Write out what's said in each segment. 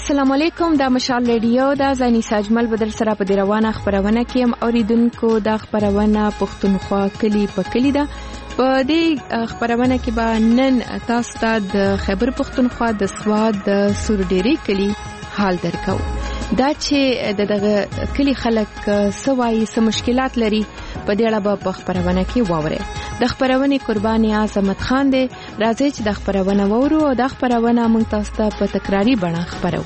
السلام علیکم. دا مشال ریډیو دا زنی ساجمل بدر سره په روانه خبرونه کې هم اوریدونکو دا خبرونه پښتونخوا کلی په کلی دا په دې خبرونه کې به نن تاسو ته د خیبر پښتونخوا د سواد د سورډيري کلی حال درکو. دا چې دغه کلی خلک سوای سم مشکلات لري په دې اړه په خبرونه کې واوري. د خبرونه قرباني عظمت خان دی. راځي چې د خبرونه وورو او د خبرونه موږ تاسو ته په تکراری بڼه خبرو.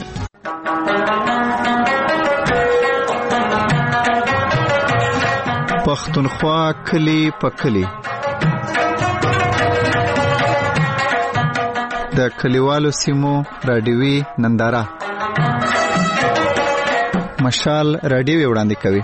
پښتونخوا کلی په کلی د کلیوالو سیمو رادیوي ننداره مشال رادیو وړاندې کوي.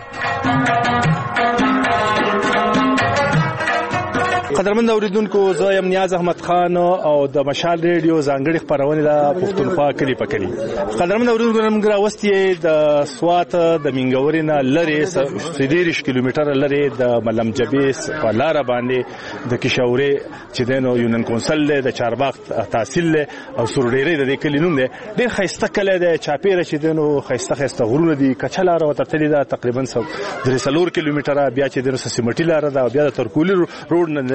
قدرمن اوریدونکو، زه یم نیاز احمد خان او د مشال ریډیو ځانګړي خبرونه د پښتونخوا کلی په کلی. قدرمن اوریدونکو، موږ راوستي د سوات د منګورې نه لري 30 کیلومتره لري د ملم جبیس په لار باندې د کشوري چې دنو یونن کونسل د چارباغ تحصیل او سورډيري د کلی نوم دی. ډېر خسته کله د چاپیره چې دنو خسته غرونه دي، کچلار او ترتلي دا تقریبا 3 کیلومتره، بیا چې د سیمټي لار ده، بیا د ترکولي روډ نه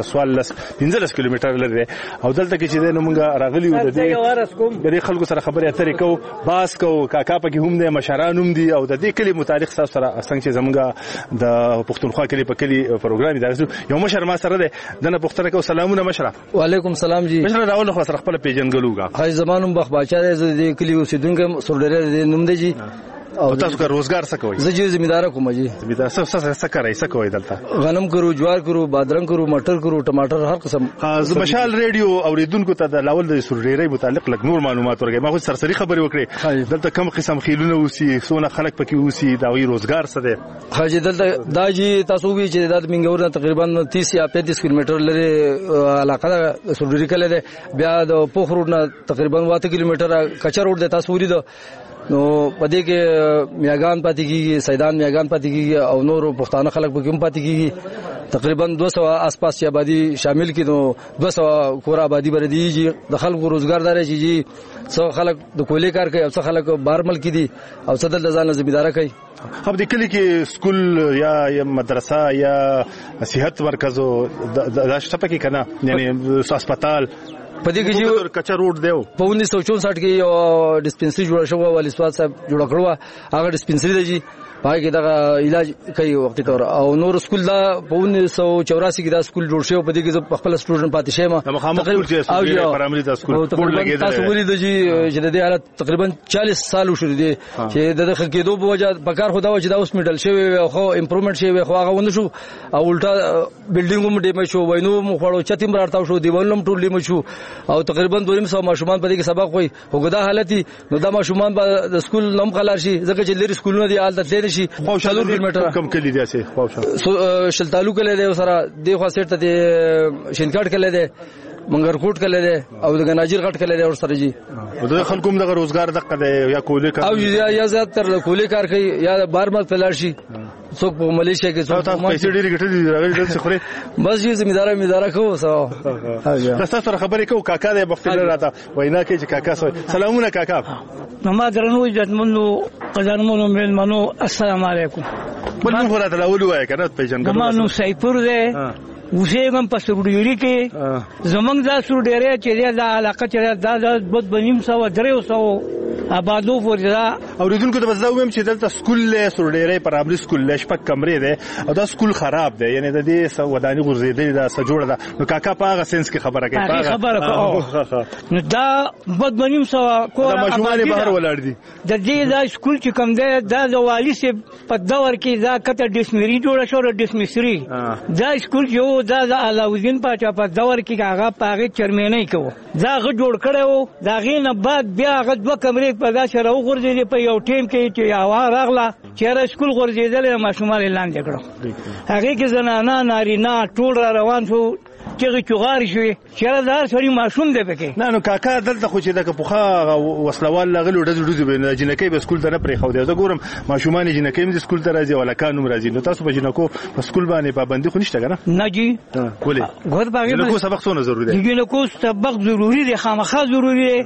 15 کیلومتره لري. او دلته کې چې د موږ راغلی و د دې خلکو سره خبرې اترې کو، باس کو، کاکا پکې هم دي، مشران هم دي، او د دې کلی متعلق تاسو سره څنګه چې زموږ د پښتونخوا کلی په کلی پروګرام دی. یو مشر ما سره ده، دنه پښتنه کو. سلامونه مشره. وعلیکم سلام جی. مشره راول خو سره خپل پیژنګلوګه. هاي زمانم بخ باچا دې کلی اوسیدونکو سورډيري نوم دی جی. او تاسو کا روزګار څه کوئ؟ زه جی زمیندار کوم جی. زمیندار څه کوي؟ څه کوي دلته؟ غنم کرو، جوار کرو، بادرنګ کرو، مټر کرو، ټماټر، هر قسم. مشال ریډیو اوریدونکو ته د لاول د سورډيري متعلق لږ نور معلومات ورکړئ. ما خو سرسري خبرې وکړې. دلته کوم قسم خیلونه اوسي، څونه خلک پکې اوسي، دا وی روزګار څه دی؟ حاجی دلته دا جی تاسو وی چې د منګور نه تقریبا 30 یا 35 کیلومتر لري علاقه د سورډيري کله ده. بیا د پوخ روډ نه تقریبا 8 کیلومتر کچا روډ ده. تاسو ورید نو پدې کې میاګان پاتې کیږي، سیدان میاګان پاتې کیږي، او نور پښتانه خلک به کوم پاتې کیږي. تقریبا 200 آس پاس آبادی شامل کړي. نو 200 کور آبادی بردي د خلکو روزګار دار شي جی. څو خلک د کولی کار کوي او څو خلک بار ملک دي او څه د ځان ذمہدار کوي. هم د کلی کې سکول یا مدرسه یا صحت مرکز دا شته پکې کنه، یعنی هسپتال پدې کې چې کچا روډ دیو په 1964 کې یو ډیسپنسری جوړ شو، والی سواد صاحب جوړ کړو. هغه ډیسپنسری دی جی، پای کې دا علاج کوي وخت تور. او نور سکول دا په 1984 کې دا سکول جوړ شو. پدې کې خپل سټوډنټ پاتې شیم. تقریبا پرایمري دا سکول بورډ لګیدل. تاسو ولې د جی چې د دې حالت تقریبا 40 سال وشو دي چې د دخل کېدو په وجه پکار خدا و چې دا اوس میډل شوی او خو امپروومنت شوی خو هغه ونه شو. او الټا بلډینګ هم ډیمه شو، وینو مخړو چتیم راټاو شو، دیوالم ټول لیمه شو. او تقریبا 200 ماشومان په دې کې سبق وای. وګدا حالتي نو دا ماشومان په سکول نوم خلار شي، ځکه چې لري سکولونه دی حالت لري شي. خو شالو کیلومتر کم کلی دی سه خو شل تعلق له سره دی خو سیټ ته شینکاټ کله دی، منګرکوټ کله دی، او د غناجر غټ کله دی. اور سره جی د خلکو موږ روزګار دغه دی یا کولی کار او یا زیات تر کولی کار کوي یا بار مل فلار شي. څوک په ملیشیا کې څوک پیسې ډېری ګټلې راغلي دلته خوري. بس یې زمیندار کوو. تاسو سره خبرې کوو. کاکا دې بختیار راته وینا کوي چې کاکا سلامونه کاکا. ما درنو عزتمنو قدرمنو ملمنو السلام علیکم. بل موږ راته لاول وای کنه پیژنګلو. ما نو سایپور دی اوسېږم په سورډيري کې. زمونږ دا سورډيري چې دا علاقه چې دا بد بنیم 300 آبادو وردا. اوریدونکو ته بزاو ویم چې دلته سکول له سورډيري پرایمري سکول له شپږ کمرې ده او دا سکول خراب ده، یعنی د دې وداني غورځېدلې ده څه جوړه ده. نو کاکا په هغه سنس کې خبره کوي. نو دا بد بنیم 100 کور ماشومان بهر ولاړ دي. د دې دا سکول چې کوم ده دا د والی سي په دور کې دا کته ډیسمری جوړه شو. ډیسمسری دا سکول یو دا د علاوالدین پاچا په دور کې هغه پاغه چرمنۍ کوو. دا غ جوړ کړو. دا غینه بعد بیا غ 2 کمرې په دا سره وګرځي په یو ټیم کې چې هوا راغله چې سکول ورځېدل ماشومان لاندې کړو. هغه کې زنانه نارینه ټول را روان شو چې چوغار شي چې دا سړي ماشوم دی پکې. نه نو کاکا دلته خو چې د پوخا وسلوال لغلو ډزو به جنکې به سکول ته نه پرې خو دی. زه ګورم ماشومان جنکې د سکول ته راځي ولا کانوم راځي. نو تاسو به جنکو په سکول باندې پابندي خو نشته کنه؟ نه جی. ولې؟ ګور باغې جنکو سبق څونه ضروري دی؟ جنکو سبق ضروري دی، خامخا ضروري دی.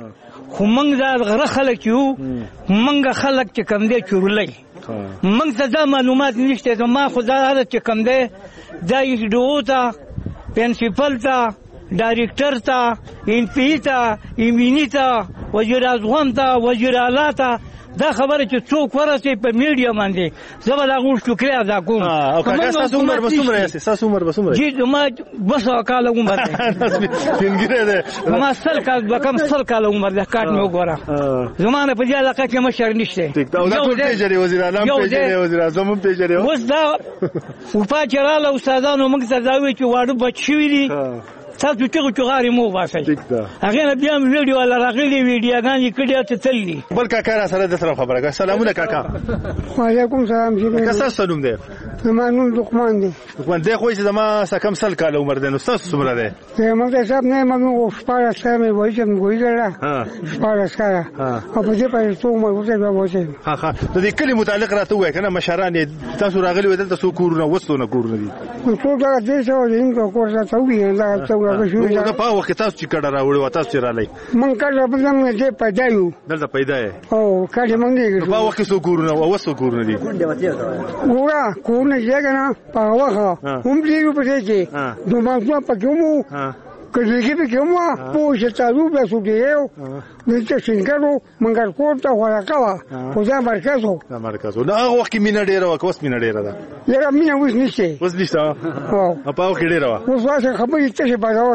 خو موږ دا غره خلک یو موږ خلک چې کم دی چورلای موږ ته دا معلومات نشته ما خو دا چې کم دی دا ډو ته پرنسپل ته ډایرکټر ته ان پی ته ایمینی ته وزیر اعظم ته وزیر اعلی ته دا خبره چې څوک ورسي په میډیا باندې زه به دا غوښ شکریا ادا کوم او کاکا تاسو عمر بسومره جی ما بس کال عمر ده څنګه ده ما سل کال عمر ده کاټ مې وګوره زمانه په دې علاقه کې مشر نشته او دا ټول پیجري وزیر اعظم پیجري وزیر اعظم پیجري اوس دا په چراله استادانو موږ ته دا وی چې واړو بچی وی تاسو چې غاری مو واسه هغه نه بیا ویډیو ولا راغلي ویډیوګان کړي ته تللی بل کاکا سره د سره خبره کوي سلامونه کاکا وعلیکم سلام جی کسا سلام دی زمانون لقمان دی لقمان دی خو چې زما سکم سل کال عمر دی نو تاسو څومره دی زما د صاحب نه مګو شپاره سره وایي چې موږ یې شپاره سره او په دې په څو موږ څه وایي ها د دې کلی متعلق راته وای کنه مشران تاسو راغلي ودل تاسو کورونه وسونه کورونه دي ټول دا دې څه وایي نو کور څه وایي دا دا په وخت تاسو چې کډه راوړی و تاسو را لای من کله په ځم نه پیدا یو دلته پیدا یې او کله مونږ نه په وخت سو کورونه او وسو کورونه دي ګورا کورونه یې کنه په وخت هم دې په دې کې دوه ما په کومو کله چې په کومه پوه تاسو به سو دیو نو څنګه منګر کوټه ورکاوه خو دا مرکزو نو هغه وخت مینا ډیره وکوس مینا ډیره ده یاره مینا اوس نشته او په وخت ډیره وا اوس واسه خبرې ته بازار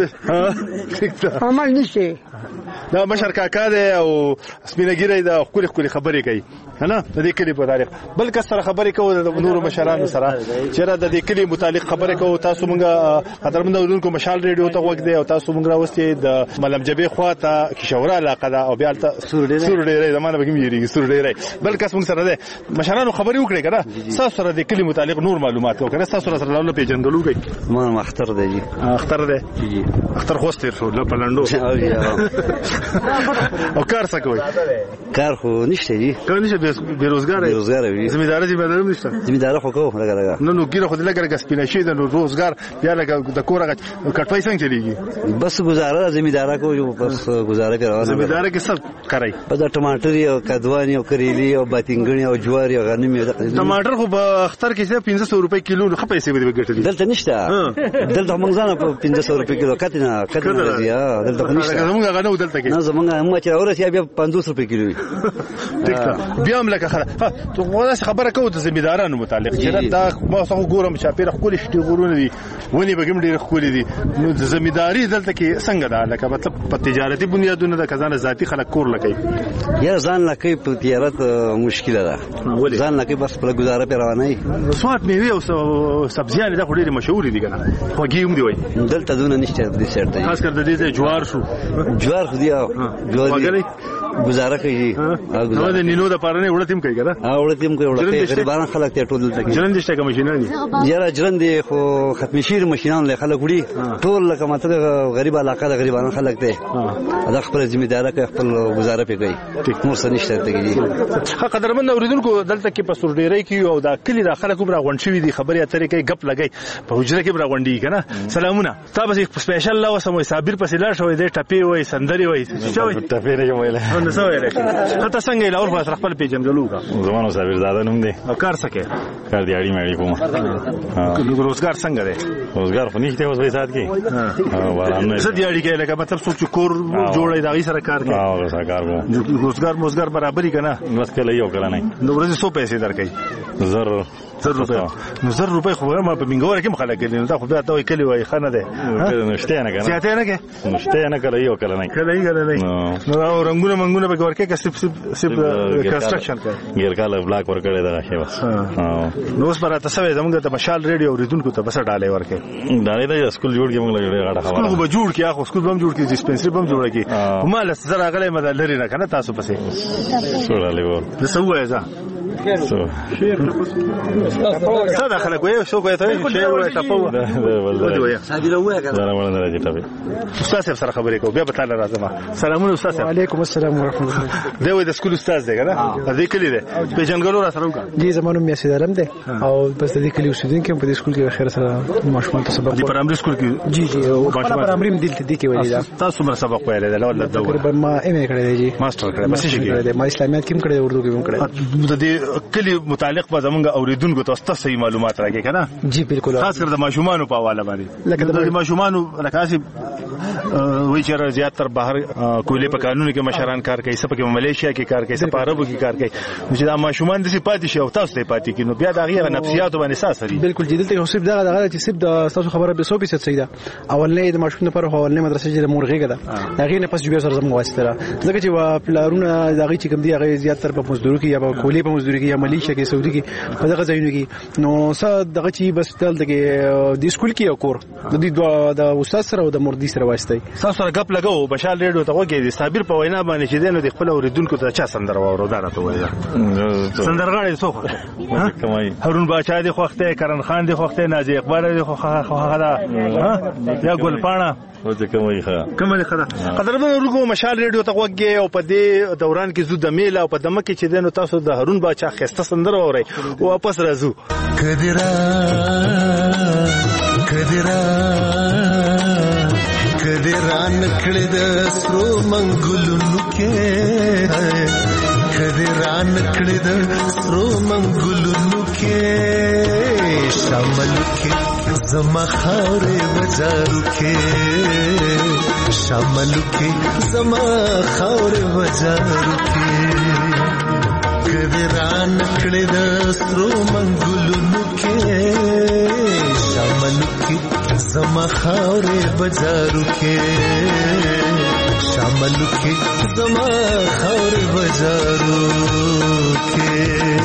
کړی عمل نشته دا مشر کاکا دی او سپینګری دا خوري خبرې کوي کنه د دې کلی په تاریخ بل کس سره خبرې کوو د نور مشرانو سره چې د دې کلی متعلق خبرې کوو تاسو مونږه قدرمن اورونکو مشال ریډیو ته وګ دی او تاسو مونږ راوستي د ملم جبې خواته کشوره علاقه ده او بیا ته سور ډیرې زمانه به کیږي سور ډیرې بل کس مونږ سره ده مشرانو خبرې وکړي کنه تاسو سره د کلی متعلق نور معلومات وکړه تاسو سره لاله پیجندلو کوي ما مختار دی اختر دی اختر خوستر شو له پلانډو او کار څه کوي کار خو نشته دی کار نشته بیروزګار وي زمیندار نشته زمیندار خو کو لګا نو ګیره خو لګا سپینشي د روزګار بیا لګا د کورغه کټوي څنګه چلیږي بس گزاره زمیندار کو جو بس گزاره کوي زمیندار کې څه کوي په د ټماټر او کدوانی او کریلی او باتینګنی او جوار او غنم ټماټر خو په اختر کې 1500 روپے کیلو خو پیسې به ګټلې دلته نشته دلته موږ ځانه په 1500 روپے کیلو کتنه راځي دلته نشته موږ غنو دلته کې نه زمونږ هم چې اورسیا بیا 500 روپے کیلو وي بیا هم لکه ته ولې خبره کوو د زمیندارانو متعلق چې دا ما څنګه ګورم چې پیره خپل شتي غورونه دي ونی بګم ډیر خپل دي نو د زمینداری دلته کې څنګه ده لکه مطلب په تجارتي بنیادونو د کزانه ذاتی خلک کور لکې یا ځان لکې په تجارت مشکله ده ځان لکې بس په گزاره په روانه سوات میوه او سبزیان د خوري مشهور دي کنه خوږیم دی وای دلته دونه نشته د سرته خاص کر د دې جوار شو جوار خو دی جوار گزاره کوي نو د نینو د پارنه وړتیم کوي کنه وړتیم کوي وړتیم غریبان خلک ته ټول دلته جرند شته کوم ماشينان یاره جرند خو ختم شیر ماشينان له خلک وړي ټول لکه ماته غریب علاقه د غریبانو خلک ته دا خپل ذمہ کوي خپل گزاره کوي نور څه نشته ته کیږي قدرمن اوریدونکو دلته کې په سورډيري کې او دا کلی د خلکو برا غونډ شوی دي خبرې اترې کوي غپ لګي په حجره کې برا غونډي کنه سلامونه تاسو سپیشل لا وسمو صابر پسې لا شوې د ټپي وای سندري وای ټپي نه ویل نو څه ویل ته څنګه لا اور په خپل پیجندلو کا زمانو صابر زاده نوم دی او کار سکے کار دی اړي مېړي کوم روزګار څنګه دی روزګار خو نشته اوس وې سات کې ها ورانه څه دی اړي کې لکه مطلب څوک چې کور جوړي دا غي سره کار کوي او سره کار کوي روزګار برابرۍ کنه بس کله یو کړه نه نو ورځې 100 پیسې درکې زر روپے نو 100 روپے خو ما په منګور کې مخاله کې نو دا خو بیا ته کلی وای خانه ده نشته نه کنه سیاته نه کې نشته نه کله یو کله نه نو رنگونه منګونه به ورکه کې سب کنستراکشن کوي غیر کاله بلاک ورکړی دا شی بس نو اوس پر تاسو زموږ ته مشال ریډیو اوریدونکو ته بس ډالې ورکه ډالې د سکول جوړ کې موږ لګړې غاډه خبره سکول به جوړ کې اخو سکول به جوړ کې ډیسپنسری به جوړ کې مال زرا غلې مدل لري نه کنه تاسو پسې سوړلې و د سوې ځا څه دا خلک وایي څوک وایي ته شعر وایي ټپه وایي صابره وایي استاد صاحب سره خبرې کوو بیا به تعالی راځم. سلامونه استاد صاحب. وعلیکم السلام ورحمت الله. دا وایي د سکول استاد دی کنه دې کلی دی پیژنګلو را سره وکړه. جی زمونږ میاسي دارم دی او بس د دې کلی اوسیدونکو په دې سکول کې خیر سره ماشومان ته سبق دی پرایمري سکول کې. جی پرایمري دلته دی کې ویل دا تاسو مر سبق ویل دی ول دا تقریبا ما ام ای کړی دی جی ماستر کړی بس شي کړی ما اسلامیات کې کړی اردو کې کړی. د دې کلی متعلق به زمونږ اوریدونکو ته صحیح معلومات راکړي کنه. جی بالکل خاص کر د ماشومان په حواله باندې لکه د ماشومان لکه وی چر زیات تر بهر کولې په قانون کې مشران کار کوي سپه کې ملیشیا کې کار کوي سپه عربو کې کار کوي چې دا ماشومان د پاتې شي او تاسو ته پاتې کینو بیا دا غیر نفسیات باندې اساس لري. بالکل جدي ته اوسې دا چې سب د تاسو خبره به 100% صحیح ده. اولنې د ماشومان لپاره اولنې مدرسې چې مورغه ده هغه نه پس جوړ سره زموږ واسطه ده ځکه چې پلارونه دغه چې کوم دی هغه زیات تر په مزدوري کې یا په کولې په مزدوري کې یا ملیشیا کې سعودي کې په دغه ځایونو کې نو څه دغه چې بس دلته کې د سکول کې او کور د دې د استاد سره او د مردي سره واسطه تاسو سره غپ لګاو بشار ریډیو ته وګورئ صابر په وینا باندې چې دینو د خپل اوریدونکو ته چا سندر واورو دا راته وایي سندرغاړي څوک کمای هارون باچا دی خوخته کرن خان دی خوخته نازي اقبال دی خوخه دا یا ګلپاڼه وځه کومه خدا قدرمن ورګو مشال ریډیو ته وګورئ او په دې دوران کې زو د میل او په دمه کې چې دینو تاسو د هارون باچا خسته سندر واورئ او واپس راځو. کدران کړه د سرو منګلونو کې کدران کړه د سرو منګلونو کې شامل کې زما خاورې وزارو کې شامل کې زما خاورې وزارو کې کدران کړه د سرو منګلونو کې شامل کې زما خاورې بازارو کې شامل کې زما خاورې بازارو کې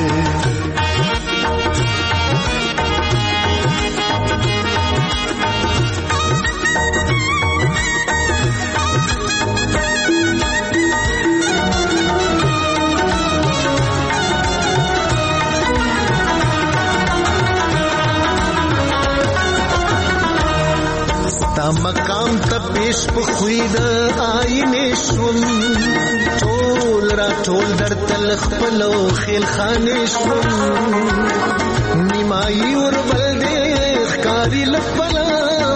مقام ته پیش په خوید آینه شوم ټول را ټول در تل خپل خیل خانه شوم نیمای ور بل دې ښکاری لپلا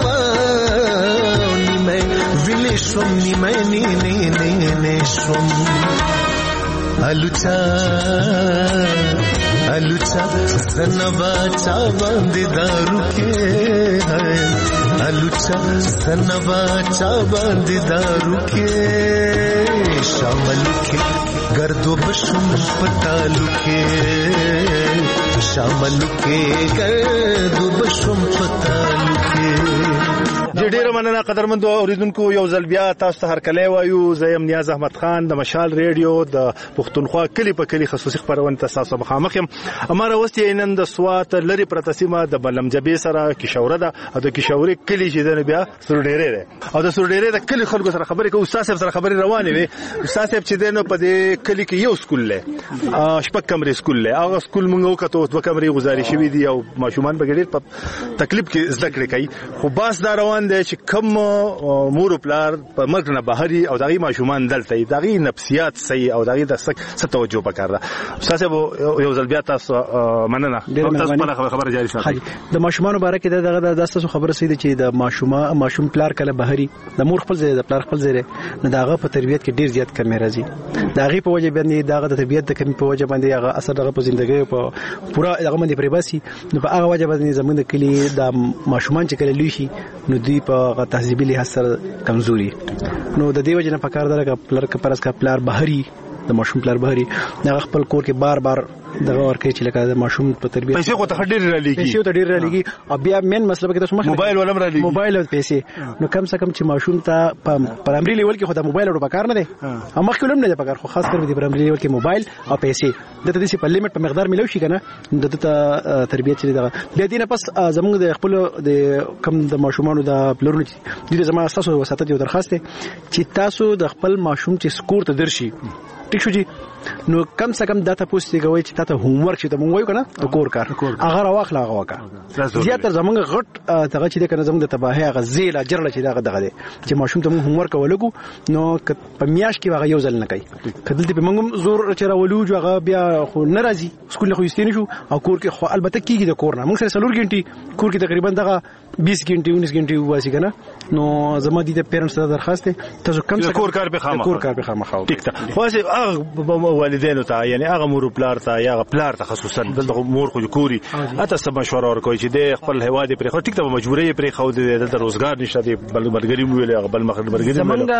نیمه ویل شوم نیمه نه شوم الوچا سنبا چا باندې دارو کې الوچا سنبا چا باندې دارو کې شامل کې گردو بشم پتالو کې شامل کې گردو بشم پتالو کې. ډېر مننه قدرمنو اوریدونکو یو ځل بیا تاسو ته هرکلی وایو زه یم نیاز احمد خان د مشال ریډیو د پښتونخوا کلی په کلی خصوصي خپرونه تاسو مخامخ یم. امره وستي نن د سوات لري پرتسیمه د بلمجبې سره کیشوره ده او د کیشوري کلی چې د بیا سرډيره ده او د سرډيره د کلی خلکو سره خبرې کوي. استاد صاحب سره خبرې روانې وي. استاد صاحب چې دنه په دې کلی کې یو سکول له شپږ کمرې سکول له هغه سکول مونږ وکړو دوه کمرې گزارې شوې دي او ماشومان به ډېر په تکلیف کې زده کړې کوي خو باس دا روان دی چې کم مور پلار په مرګ نه بهري او دغه ماشومان دلته دغه نفسیات صحیح او دغه د څه توجه وکړه. استاد صاحب یو ځل بیا تاسو مننه تاسو په خبره جاری شئ. د ماشومان مبارک دغه د تاسو خبره سي چې د ماشوم پلار کله بهري د مور خپل ځای د پلار خپل ځای نه دغه په تربيت کې ډیر زیات کمی راځي دغه په وجه باندې دغه د تربيت د کمی په وجه باندې هغه اثر دغه په ژوندۍ په پورا دغه باندې پریباسي نو په هغه وجه باندې زمونږ د کلی د ماشومان چې کله لوي شي نو دوی په تهذیبي لحاظ سره کمزوري نو د دې وجه نه پکار درګه پلار کا پرس کا پلار بهري د ماشوم پلار بهري دغه خپل کور کې بار دغه ورکه چې لکه د ماشوم په تربیت پیسې خو ته ډېر را لګي پیسې ته ډېر را لګي او بیا مین مسله کې تاسو موبایل ولم را لګي موبایل او پیسې نو کم څه کم چې ماشوم ته په پرایمري لیول کې خو د موبایل ورو پکار نه دی او مخکې ولم نه دی پکار خو خاص کر د پرایمري لیول کې موبایل او پیسې د دې په لیمټ په مقدار ملو شي کنه د تربیت چې دغه بیا دینه پس زموږ د خپل د کم د ماشومانو د پلورونو د زما اساسو وساتت یو درخواست دی چې تاسو د خپل ماشوم چې سکور ته درشي ټیک شو جی نو کم څه کم دا تاسو کوي چې ته هوم ورک چې ته مونږ وایو کنه د کور کار هغه راواخله هغه وکړه زیاتره زمونږ غټ دغه چې کنه زمونږ د تباهي هغه زیله جرړه چې دغه دی چې ماشوم ته مونږ هوم ورک ولګو نو په میاش کې هغه یو ځل نه کوي کدلته به مونږ زور چې راولو جو هغه بیا خو ناراضي سکول نه خو یستین شو او کور کې خو البته کیږي د کور نه مونږ سره 3 غنټې کور کې تقریبا دغه 20 غنټې 19 غنټې واسي کنه نو زما دي د پیرنټس ته درخواست ته کم څه کور کار به خامخا ټیک ته خو هغه والدینو ته یعنی هغه مور پلار ته یا پلار ته خصوصا دلته مور خو کوري اته سم مشوره ورکوي چې د خپل هوا دي پر خو ټیک ته مجبورې پر خو دلته روزګار نشته دی بل مرګري ویل بل مرګري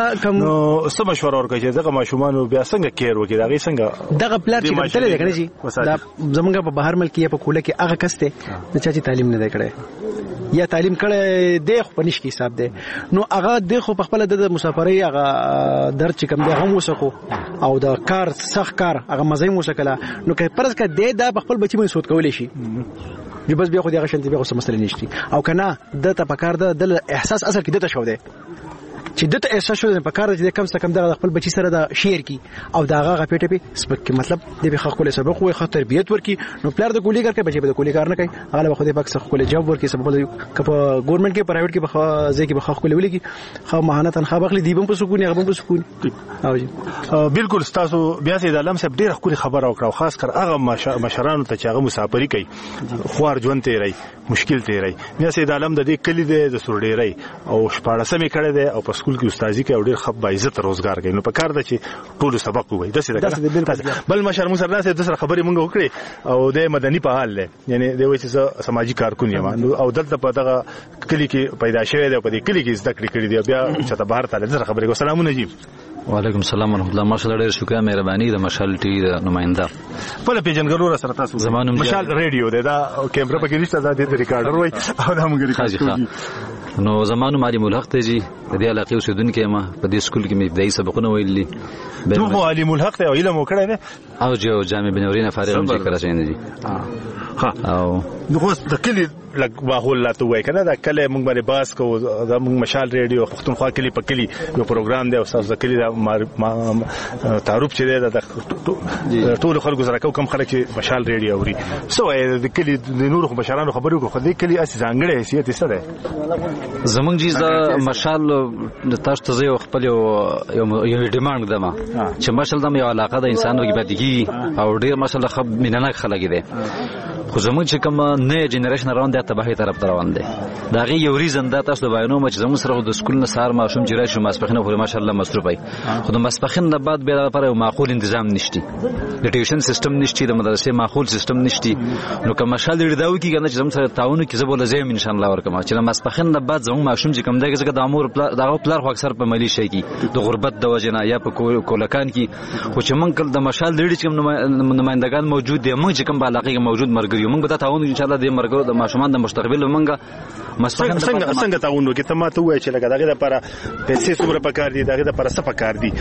نو سم مشوره ورکوي چې دغه ماشومان بیا څنګه کیر وکړي دغه څنګه دغه پلار چې کتل دی کنه چې دا زمونږ په بهر ملک یا په کوله کې هغه کسته چې تعلیم نه دی کړی یا تعلیم کړي د خو پنځ کې حساب دی نو هغه د خو په خپل د مسافرۍ هغه درد چې کوم دی هم وسکو او د کار سخت کار هغه مزه مو وسکله نو که پرز کې د خپل بچی مې سود کولې شي جو بس بیا خو دغه شنت بیا خو مسله نشتی او کنه د ته پکار د احساس اثر کې د ته شو دی چې دته احساس شو په کار چې کم څه کم د خپل بچی سره د شیر کی او داغه غپېټه په سپک مطلب د به خپل سبق وي خاطر تربیت ورکی نو پلار د کولی کار کوي بچی په کولی کار نه کوي هغه خو د پک څخه کولی جواب ورکی سبب په ګورنمنت کې پرایویټ کې په ځای کې به خپل ولګي خو مهانت خو بخلی دیبم په سکون هغه په سکون او جی بالکل تاسو بیا سي د علم صاحب ډیر خوري خبر او کړو خاص کر هغه مشرانو ته چې هغه مسافری کوي خوار ژوند تیری مشکل تیری بیا سي د علم د دې کلی د سورډيري او شپاړه سمې کړه ده او په سکول کې استادي کوي ډیر خب عزت روزګار کوي نو په کار ده چې ټول سبق وایي داسې بل مشر مو سره د سره خبرې مونږ وکړي او د مدني په حال له یعنی د وایي سماجی کارکون یم او دلته په دغه کلی کې پیدا شوی دی په دې کلی کې زده کړې کړې دی بیا چې ته بهر ته سره خبرې کوم سلام نجیب وعلیکم السلام ورحمۃ اللہ ماشاءالله ډیر شکر مهرباني د مشال ټي د نمائنده په پیجنګلو سره تاسو زمانو مشال ریډیو دا کیمرا پکې نشته دا د ریکارډر وای او دا موږ ریکارډ نو زمانو معلم الحق ته جی د دې علاقې اوسیدونکو ما په دې سکول کې مې ابتدایي سبقونه ویلي ته مو علم الحق ته علم وکړای نه او جو جامع بنورین فارغ هم چې کراچۍ نه دي او نو د کلی لګ واهول لا ته وای کنه دا کله موږ باندې باس کو دا موږ مشال ریډیو پښتونخوا کلی په کلی یو پروګرام دی او تاسو کلی دا تعارف چې دی دا ټول خلکو سره کوم خلک چې مشال ریډیو اوري سو د کلی د نورو مشرانو خبرو کو خو د کلی اسی ځانګړی حیثیت څه ده زمونږ جیز دا مشال تاسو ته یو خپل یو ډیماند ده ما چې مشال د یو علاقه د انسانو کې بدګي او ډیر مشال خب مینناک خلک دي خو زموږ چې کوم نه جنریشن روان دی تباهي طرف روان دی دا غي یو ریزن دا تاسو د بیانو چې زموږ سره د سکول نه سار ماشوم چې راشي ماسپخینه خو ماشاءالله مصروف وي خو د ماسپخین نه بعد بیا لپاره یو معقول تنظیم نشتی د ټیوشن سیستم نشتی د مدرسې معقول سیستم نشتی نو کوم مشال لري دا وکی کنه چې زموږ سره تعاون کې زبول زم ان شاء الله ورکم چې د ماسپخین نه بعد زموږ ماشوم چې کوم دی چې د امور دغه پلار خو اکثر په ملي شي کې د غربت د وجنه یا په کولکان کې خو چې مونږ د مشال لري چې نمائندگان موجود دي مونږ چې کوم په علاقه کې موجود مرګري مونږ به تعاون ان شاء الله د مرګ د ماشومان د مستقبل مونږه مستقبل څنګه تعاون وکړي ته ماته وایي چې لکه دغه لپاره پیسې څومره پکار دي دغه لپاره څه پکار دي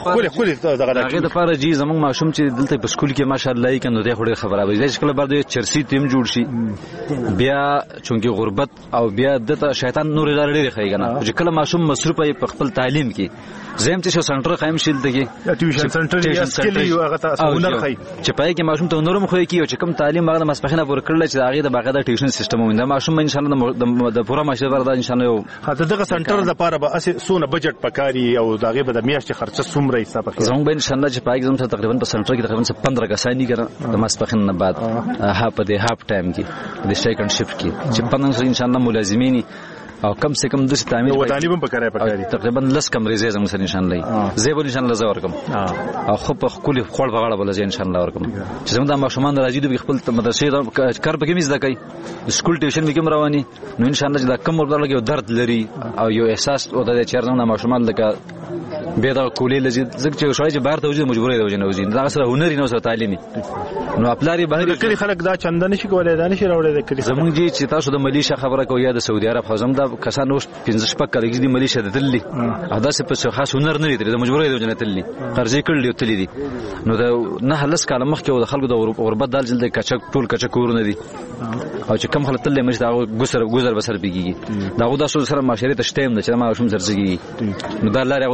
دغه لپاره جی زمونږ ماشوم چې دلته په سکول کې ماشاءالله یې کنه د خوري خبره وي چې کله بعد چرسي تیم جوړ شي بیا چونکی غربت او بیا د شیطان نور لري خي کنه چې کله ماشوم مصروف په خپل تعلیم کې زم چې سنټر قائم شیل دغه ټیوشن سنټر یا سکل یو هغه ته هنر خي چې پای کې ماشوم ته هنر مخ کوي چې کوم تعلیم هغه مسپخینه پور کړل چې هغه د باغه د ټیوشن سیستم ویندا ماشوم ان شاء الله د پورا ماشوم وردا ان شاء الله خاطر دغه سنټر لپاره به اسه سونه بجټ پکاري او دغه به د میاشتې خرچه څومره حساب کوي زموږ به ان شاء الله چې پای کې تقریبا په سنټر کې تقریبا 15 کسانی کړه د مسپخین نه بعد هاف ټایم کې د سیکنډ شفټ کې چې 15 ان شاء الله ملازمین او کم سے کم د تعمیر او تعلیم په کارای پکاري تقریبا 10 کمرې زې زموږ سره ان شاء الله زیبل ان شاء الله زور کوم او خو په خپل خپل بغاړه بل زې ان شاء الله ور کوم چې زموږ د ماشومان راځي د خپل مدرسې کار پکې مزدا کوي سکول ټیوشن کې رواني نو ان شاء الله چې دا کم ورته لګي درد لري او یو احساس او د چیرنه ماشومان لکه به دا کولې لږ چې شوي چې بهر ته وځي مجبورې دی وځي نو وځي دا سره هنري نو سره تعلیمي نو خپلاري بهر کلی خلک دا چنده نشي کولای دا نشي راوړل د کلی زمونږ جی چې تاسو د ملیشه خبره کوي یا د سعودي عرب حوزم دا کسان اوس 15 شپږ کالګي د ملیشه د دلی ادا سه په خاص هنر نه لري د مجبورې دی وځي تللی قرضې کړل تللی دي نو دا نه هلس کاله مخ کې د خلکو د غربت دال جلد کچک ټول کچک ورونه دي او چې کم خلک تللی مش دا ګوزر بسر بيږي دا غو د سره معاشري ته شتیم چې ما شوم زرزګي نو دا لاره او ته معلومي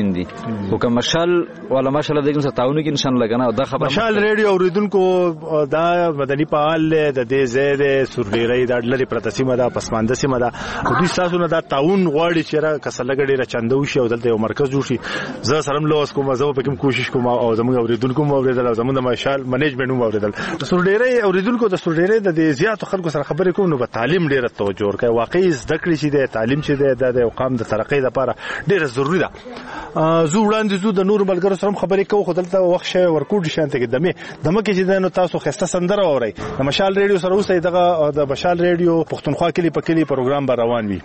امین دي او که مشال ولا ماشاءالله دغه څه تعاون کې انشاء الله کنه دا خبره مشال ریډیو اوریدونکو دا مدني فعال د دې زید سورډيري د لری پرتسیمه دا پسمانده سیمه دا دوی تاسو نه دا تعاون غواړي چې را کسلګړي را چندو شي او دلته یو مرکز جوړ شي زه سره لوس کوم زه په کوم کوشش کوم او زموږ اوریدونکو مو اوریدل او زموږ د مشال منیجمنت مو اوریدل سورډيري اوریدونکو د سورډيري د زیاتو خلکو سره خبرې کوم نو په تعلیم ډیره توجه ورکړي واقعي زده کړې چې د تعلیم چې د قوم د ترقۍ لپاره ډیره ضروری ده زه وړاندې زو د نور ملګرو سره خبرې کوم خو دلته وخت شي ورکوټ شانته کې دمه کې چې نو تاسو خسته سندره اوري د مشال ریډیو سره اوسې دغه د مشال ریډیو پښتونخوا کلی په کلی پروګرام به روان وي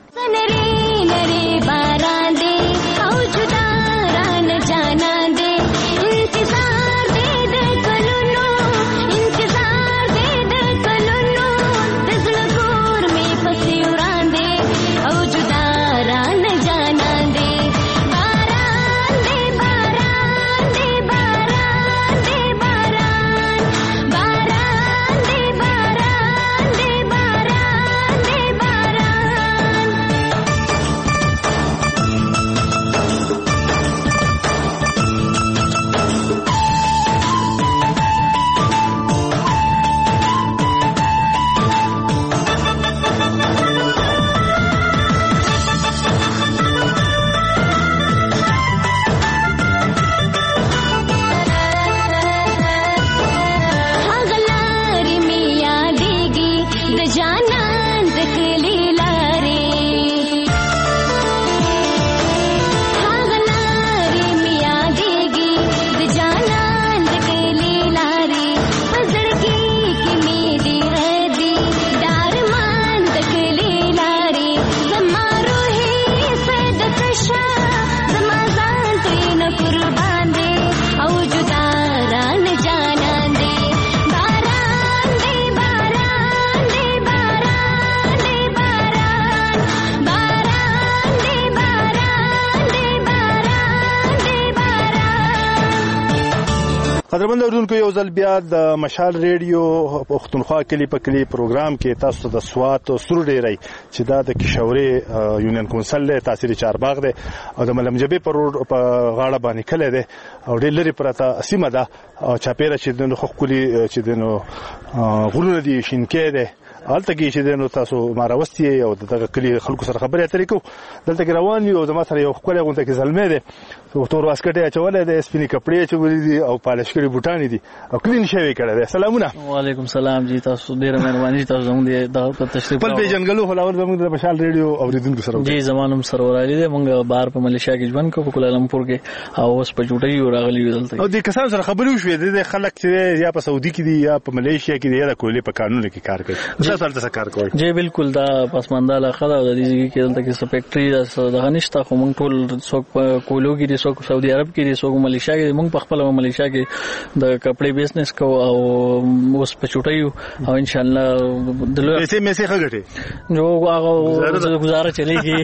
قدرمن اوریدونکو یو ځل بیا د مشال ریډیو پښتونخوا کلی په کلی پروګرام کې تاسو د سوات سورډيري چې دا د کشوري یونین کونسل له تاثیر چارباغ ده او د ملمجبې په غاړه باندې کله ده او ډېر لري پرته سیمه ده چاپیره چې د خو کلی چې د غرونه دي شینکې ده الته کې چې د تاسو ماراوستي او د کلی خلکو سره خبرې اترې کو دلته روان یو د ما سره یو خپل غونډه کې زلمې ده او تور واسکټه چولې ده سپینې کپڑے چولې دي او پالش کړي بوټان دي او کلین شوی کړه ده سلامونه وعلیکم سلام جی تاسو ډیره مهرباني تاسو زموږ د تشریف په پیژنګلو خلاور زموږ د مشال ریډیو اوریدونکو سره جی زمانم سرورالي ده مونږ بار په ملیشیا کې ژوند کوو په کولالمپور کې او اوس په جوړي راغلي دلته او د کسان سره خبرې وشوې د خلک چې یا په سعودي کې دي یا په ملیشیا کې دي یا د کولې په قانون کې کار کوي تاسو سره کار کوي جی بالکل دا پسمانده علاقه ده د دې کې دلته کې سپیکټري د غنښت خو مونږ ټول څوک کولو کې دي څوک سعودي عرب کې دي څوک ملیشیا کې مونږ په خپل ملیشیا کې د کپڑے بزنس کو او اوس په چټیو او ان شاء الله د پیسې خګټي جو هغه گزاره چلیږي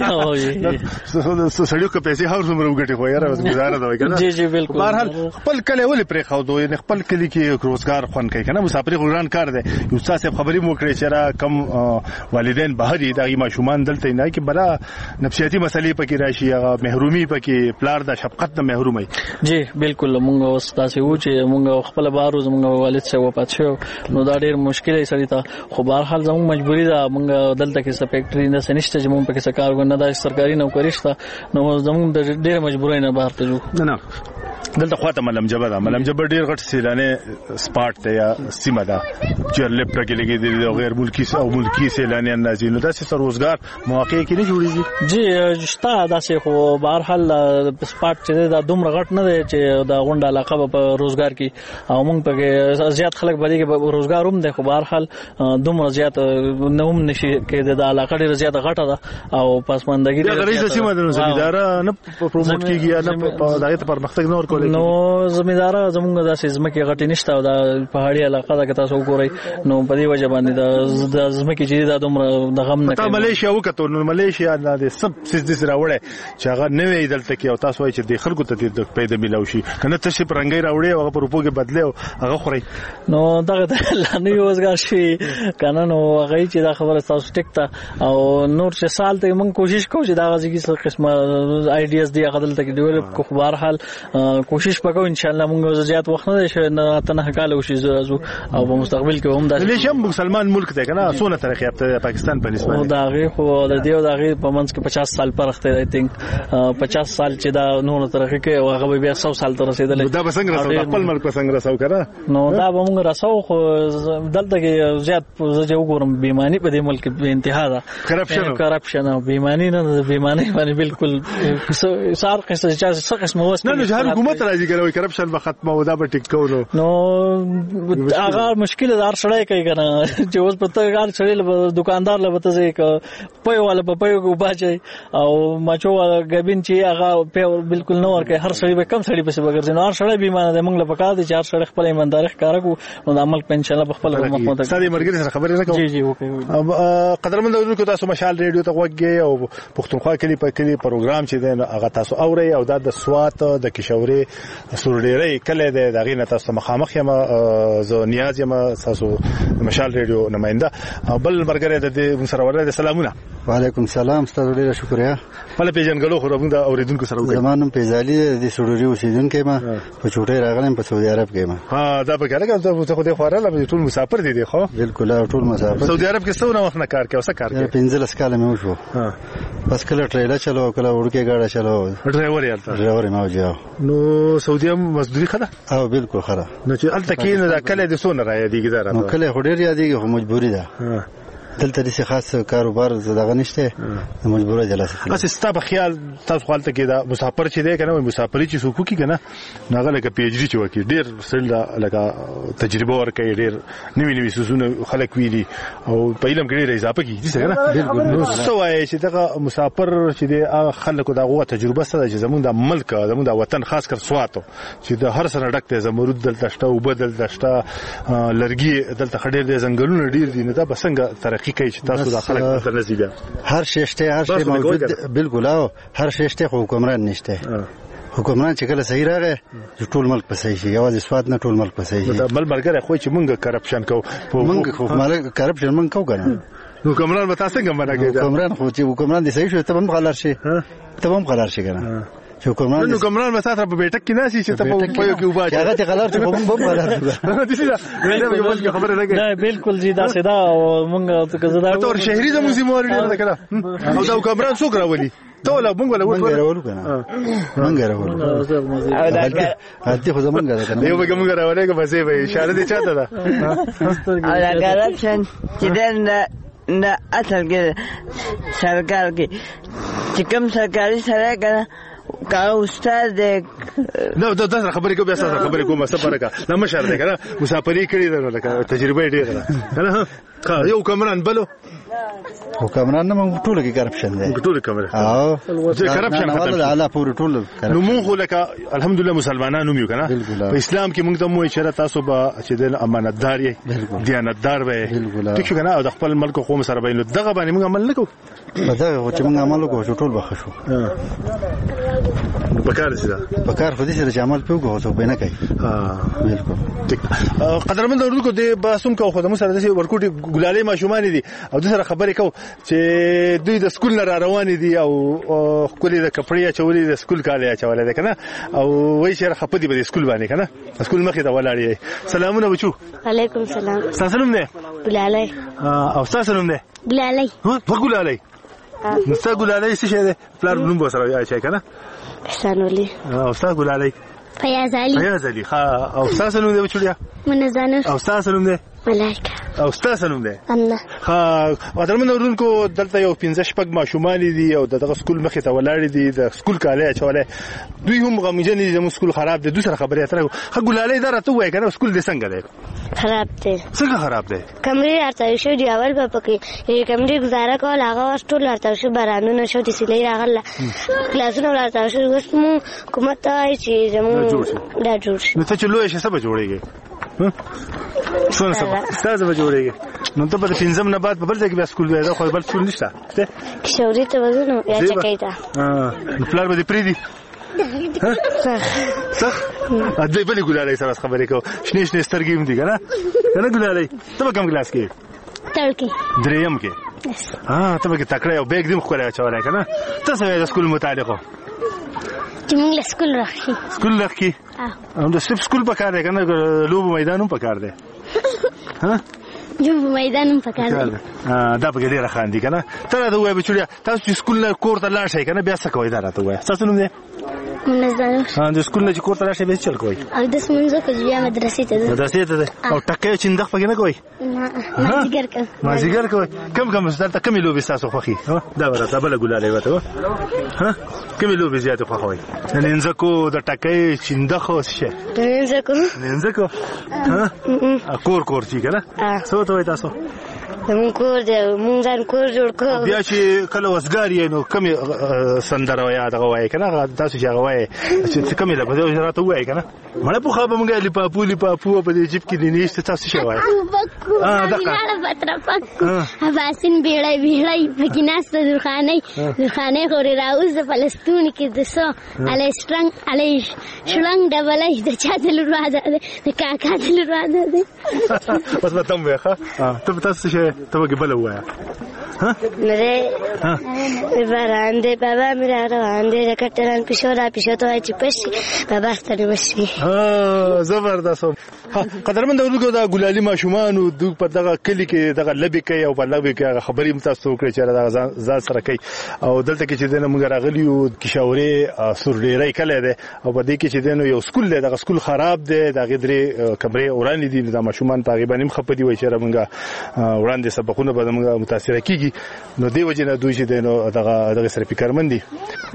او سړیو کې پیسې هر څومره وګټي خو یاره گزاره دا وایي جی جی بالکل بهرحال خپل کله ولې پرې خو دوی خپل کلی کې روزګار خون کوي کنه مسافر غوران کار دی یو څه خبرې مو کړې چې کم والدین بهري دغه ماشومان دلته نه کې بلا نفسیاتي مسلې پکې راشي هغه محرومي پکې پلار د شفقت نه محرومي جی بالکل مونږ اوس تاسو و چې مونږ خپل بارو زمونږ والد سره وپات شو نو دا ډېر مشکل یې سړی ته خو بهر حال زموږ مجبوری ده مونږ دلته کې سپیکټري نه سنشته چې مونږ پکې کار کوو نه د سرکاري نوکری شته نو زموږ ډېر مجبورای نه بهر ته جو نه دلته خواته ملمجبه ده ملمجبه ډېر غټ سیلانه سپاټ ته یا سیمه ده چې لپټه کې لګي دي غیر ملکی او ملکی سیلانیان نازي نو داسې روزګار مواقع کې نه جوړیږي جی شته داسې خو بهر حال سپاټ چې دا دومره غټ نه دی چې دا غونډه علاقه په روزګار کې او موږ په زیات خلک باندې کې روزګار هم دی خو بهر حال دومره زیات نوم نشي کې د علاقه ډیره زیات غټه ده او پسماندګي د غریزه سیمه د زمیندار نه پروموټ کیږي نه په دغه پرمختګ نور ورکول نو زمیندار زمونږ د ځمکې غټې نشته او د پهاړي علاقه ده که تاسو وګورئ نو په دې وجه باندې د ځمکې چې دا دومره د غم نه کوي. ملیشیا وکړو نو ملیشیا د سب سیس راوړی چې هغه نوې دلته کې او تاسو وایي چې د خلکو ته د پیدا ملاوي شي کنه تاسو پرنګي راوړی او هغه په روپو کې بدلی او هغه خوري نو دغه لانی وزګار شي کنه نو هغه چې دا خبره تاسو ټیک ته او نور چې سال ته موږ کوشش کوو چې دا غږی څه قسمه آیډیاز دی هغه دلته کې ډیولپ کو. بهر حال کوشش وکړو ان شاء الله موږ زیات وخت نه شي نه کال وشي او په مستقبل کې هم دا ملیشیا مسلمان ملک دی کنه سونه تاریخ یافته پاکستان په نسبت او دا غي خو د دې او دا غي په منځ کې 50 سال پرخته آی تھنک 50 سال چې دا نور ترخه کې او هغه بیا 100 سال تر رسیدل. دا بسنګ رسو خپل ملک بسنګ رسو کړه نو دا به موږ رسو خو دلته کې زیات زه وګورم بیمانی په دې ملک په انتها ده کرپشن او بیمانی نه بیمانی باندې بالکل سار قصه چې څه قسمه وسه نه هر حکومت راځي کوي کرپشن به ختمه او دا به ټیک کولو نو هغه مشکل دار سړی کوي کنه چې اوس په تګار سړی دکاندار لبته ځي ک پي والا په پيو کو باچي او ماچو غبین چې هغه په بالکل نو ورکه هر سړی به کم سړی په سبا ګرځي نو هر سړی بیمانه ده موږ له پکا دي چې هر سړی خپل ایماندار ښکارا کو نو د عمل پنشن په خپل مخموده ستاسو مرګ سره خبرې نه کوم. جی جی وکړئ قدرمن اورونکو تاسو مشال ریډیو ته وګورئ او پښتونخوا کلی په کلی پروګرام چې دی هغه تاسو اورئ او دا د سوات د کشوري سورډيري کله دی دغه نه تاسو مخامخ یم زه نیاز یم تاسو مشال ریډیو نمائنده بل مرګره د دې سره ورته سلامونه. وعلیکم السلام ستاسو ډیره شکریا. په پیژنګلو خو موږ د اوریدونکو سره وکړو. زمانم پیزالي د سورډيري اوسیدونکو ما په چوټي راغلم په سعودي عرب کې ما. ها دا په کله کې ته خو د خوراله ټول مسافر دي خو بالکل ټول مسافر. سعودي عرب کې څو وخت نه کار کوي او څه کار کوي؟ 15 کال مې وشو. بس کله ټریلر چلو کله وړکه گاډه چلو ډرایور یالته ډرایور ما وجاو. نو سعودي مزدوري خره او بالکل خره. نو چې الته کې نه کله د سونه را یادېږي دا نو کله هډیر یادېږي خو مجبوری ده. دلته د خاص کاروبار زداغه نشته مجبوره جلسه. اساس تاسو خیال تاسو خپل ته کې دا مسافر چې دی کنه مسافرۍ چې سوکو کې کنه ناغه لکه پی ایچ ډی چې وکی ډیر سره لکه تجربه ورکړي ډیر نوی سوزونه خلک ویلي او په علم کې ډیر اضافه کیږي څنګه بالکل. نو سوای چې دا مسافر چې دی خلکو دا غوښه تجربه سره چې زمونږ د ملک زمونږ د وطن خاص کر سواتو چې د هر سره ډک ته زمرود دلته شته او بدل دشته لرګي دلته خډیر دي ځنګلونه ډیر دي نه دا بسنګ کوي چې تاسو د خلک تر نزيده هر شیشته هر شی موجود بالکل او هر شیشته حکومت نشته. حکومت چې کله صحیح راغی ټول ملک په صحیح شي یوازې سواد نه ټول ملک په صحیح شي. دا بل مرګره خو چې مونږ کرپشن کوو مونږ خو مالک کرپشن مونږ کوو کنه نو کومران به تاسو څنګه منع کوي؟ کومران خو چې حکومت دي صحیح شو ته هم غلار شي ته هم غلار شي کنه حکومت نو کومران به تاسو په بیٹک کې ناسي چې ته په پيو کې وبا هغه ته غلار ته هم غلار دي سیده نه به خبره نه کوي. نه بالکل جی دا سیده او مونږ ته زدا تور شهري زموږ زموږ لري کړه او دا کومران څوک راولي ته ولا مونږ ولا راولو کنه مونږ راولو او دا هدي خو زمونږ ده کنه یو به مونږ راولې که بسې به اشاره دي چاته ده او دا کرپشن چې نه اصل کې سرکار کې چې کوم سرکاري سره کنه کا استاد نو دا خبرې کوم اساس خبرې کوم څه فرق نه مشر ده کنه مسافرۍ کړې ده لکه تجربه ډېره ده کنه یو کمران بلو حکمران نه موږ ټول کې کرپشن دی ټول کمره او کرپشن ختم الله پورې ټول نو موږ لکه الحمدلله مسلمانانو یو کنه په اسلام کې موږ ته مو اشاره تاسو به چې د امانتدار یې دیانتدار به ټیک کنه او د خپل ملک قوم سره بینو دغه باندې موږ عمل نکوو په دغه چې موږ عمل وکړو ټول به خشو بکار سره بکار خو دې سره عمل پیوګو څه به نه کوي بالکل ټیک قدرمن اورونکو د باسم کو خدمت سره د ورکوټي ګلالي ماشومان دي او د سره خبرې کو چې دوی د سکول نه روان دي او کولې د کپړې چولې د سکول کالي چولې ده کنه او وای چې خپدي به سکول باندې کنه سکول مخې ته ولاړې. سلامونه بچو. وعلیکم سلام. تاسو نوم نه ګلالي او تاسو نوم نه ګلالي هو ګلالي نو تاسو ګلالي څه شه ده پلار نوم به سره یا کنه سانولي او تاسو ګلالي فیاض علي ها او تاسو نوم دی بچوړیا منزانه او تاسو نوم دی ملائکه. او ستاسو نوم دی؟ امنه. ها قدرمن اورونکو دلته یو 15 شپږ ماشومان دي او دغه سکول مخې ته ولاړ دي د سکول کالي اچولې دوی هم غمجن دي زموږ سکول خراب دي دوی سره خبرې اترې خو ګلالي دا راته وایي کنه سکول دې څنګه دی؟ خراب دی. څنګه خراب دی؟ کمرې راته شو دی اول په پکې کمرې گزاره کول هغه ټول راته شو بارانونه شو د سیلې راغله کلاسونه راته شو اوس مو حکومت ته چې زموږ دا جوړ شي. نو ته چې لوی شې سبا جوړيږي څونه سبا ستاسو به جوړيږي نو ته په 15 نه بعد په بل ځای کې بیا سکول دی دا خو بل سکول نشته شوري ته وځو یا چکای ته نو پلار به دې پریدي صح ا دې بلې ګلالي سره خبرې کو شنه شنه سترګې هم دي کنه کنه ګلالي ته کوم کلاس کې تلکی دریم کې ته به تکړه یو بیگ دې مخ کوله چولای کنه تاسو د سکول متعلقو چې موږ له سکول راخي سکول راخي د سکول په کار دی کنه لوب میدان هم په کار دی ها لوب میدان هم په کار دی دا په ډیره خاندي کنه ته دا وای بچړیا تاسو سکول نه کور ته لاړ شئ کنه بیا څه کوي دا راته وای تاسو نوم دی د سکول نه چې کور ته لاړ شئ به چل کوي او د سمونځه کې بیا مدرسې ته او ټکه چندخ پکې نه کوي مازیګر کوي کم ستاسو کم لوب تاسو خوخي دا ورته بل ګلاله وته ها کم لوب زیات خوخوي ننځکو د ټکه چندخ اوسه ننځکو ها کور چې کنه څه ته وای تاسو مونږ کور دی مونږ ځان کور جوړ کړو بیا چې کله وسګار یې نو کم سندره وای دا وای کنه تاسو چې وای چې کم له بده راته وای کنه مړه په خو به مونږه لپاپو په دې جيب کې نيشته تاسو چې وای دغه اباسین بیړای پکیناس درخانه خوري راوز د فلسطین کې د سو علي شلنګ ډبلای د چا د لراده د کاکا د لراده بس ما تم وخه ته تاسو چې ته به بل وای ها باندې بابا مې راوړاندې د کټران پښو ته چې پښې بابا ستړي وشي زبردست قدرمن دولګو دا ګلالي ماشومان او د په دغه کلی کې دغه لبي کوي او په لبي کې خبرې متاسو کړی چې دا ځان سره کوي او دلته کې چې دنه موږ راغلی او کشاوري سورډيري کله ده او په دې کې چې دنه یو سکول دی دغه سکول خراب دی دغه درې کمرې اوران دي د ماشومان تقریبا نیم خپدي وای چې موږ وړاندې سبقونه به موږ متاثر کیږي نو دی وجه نه دوی چې دنه دغه سره فکرمن دي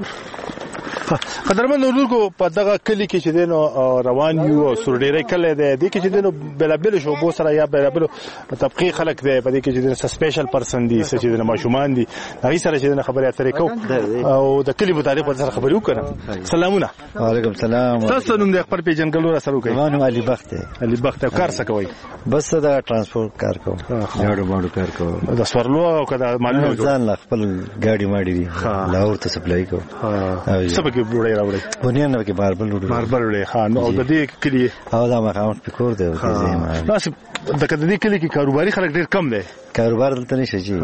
قدرمن ورونکو په دغه کلی کې چې دنه روان یو سورډيري کله ده د کې چې دنه بلابل شو بو سره یا بلابل طبقه خلک ده په دې کې چې دنه سپیشل پرسن دي چې دنه ماشومان دي هغه سره چې دنه خبرې اترې کو او د کلی متعلق سره خبرې وکړه سلامونه وعلیکم السلام تاسو نوم د خپل پیجنګلو سره وکړئ مانو علي بخت کار څه کوي بس دا ترانسپورت کار کوم یاړو باندې کار کوم د سورلو او کدا معلومه ځان خپل ګاډي ماډي دي لاهور ته سپلای کوم سبا کې وړي راوړي ونیان کې ماربل وړي خان او د دې کلی او دا مقام په کور دی تاسو د کدی کلی کې کاروباري خلک ډیر کم دي کاروبار دلته نشي جی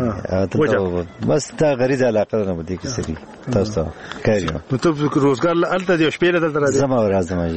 بس تا غریزه علاقه نه بده کې سړي تاسو کوي نو ته روزګار الته دی شپې له دلته راځي زما راځم جی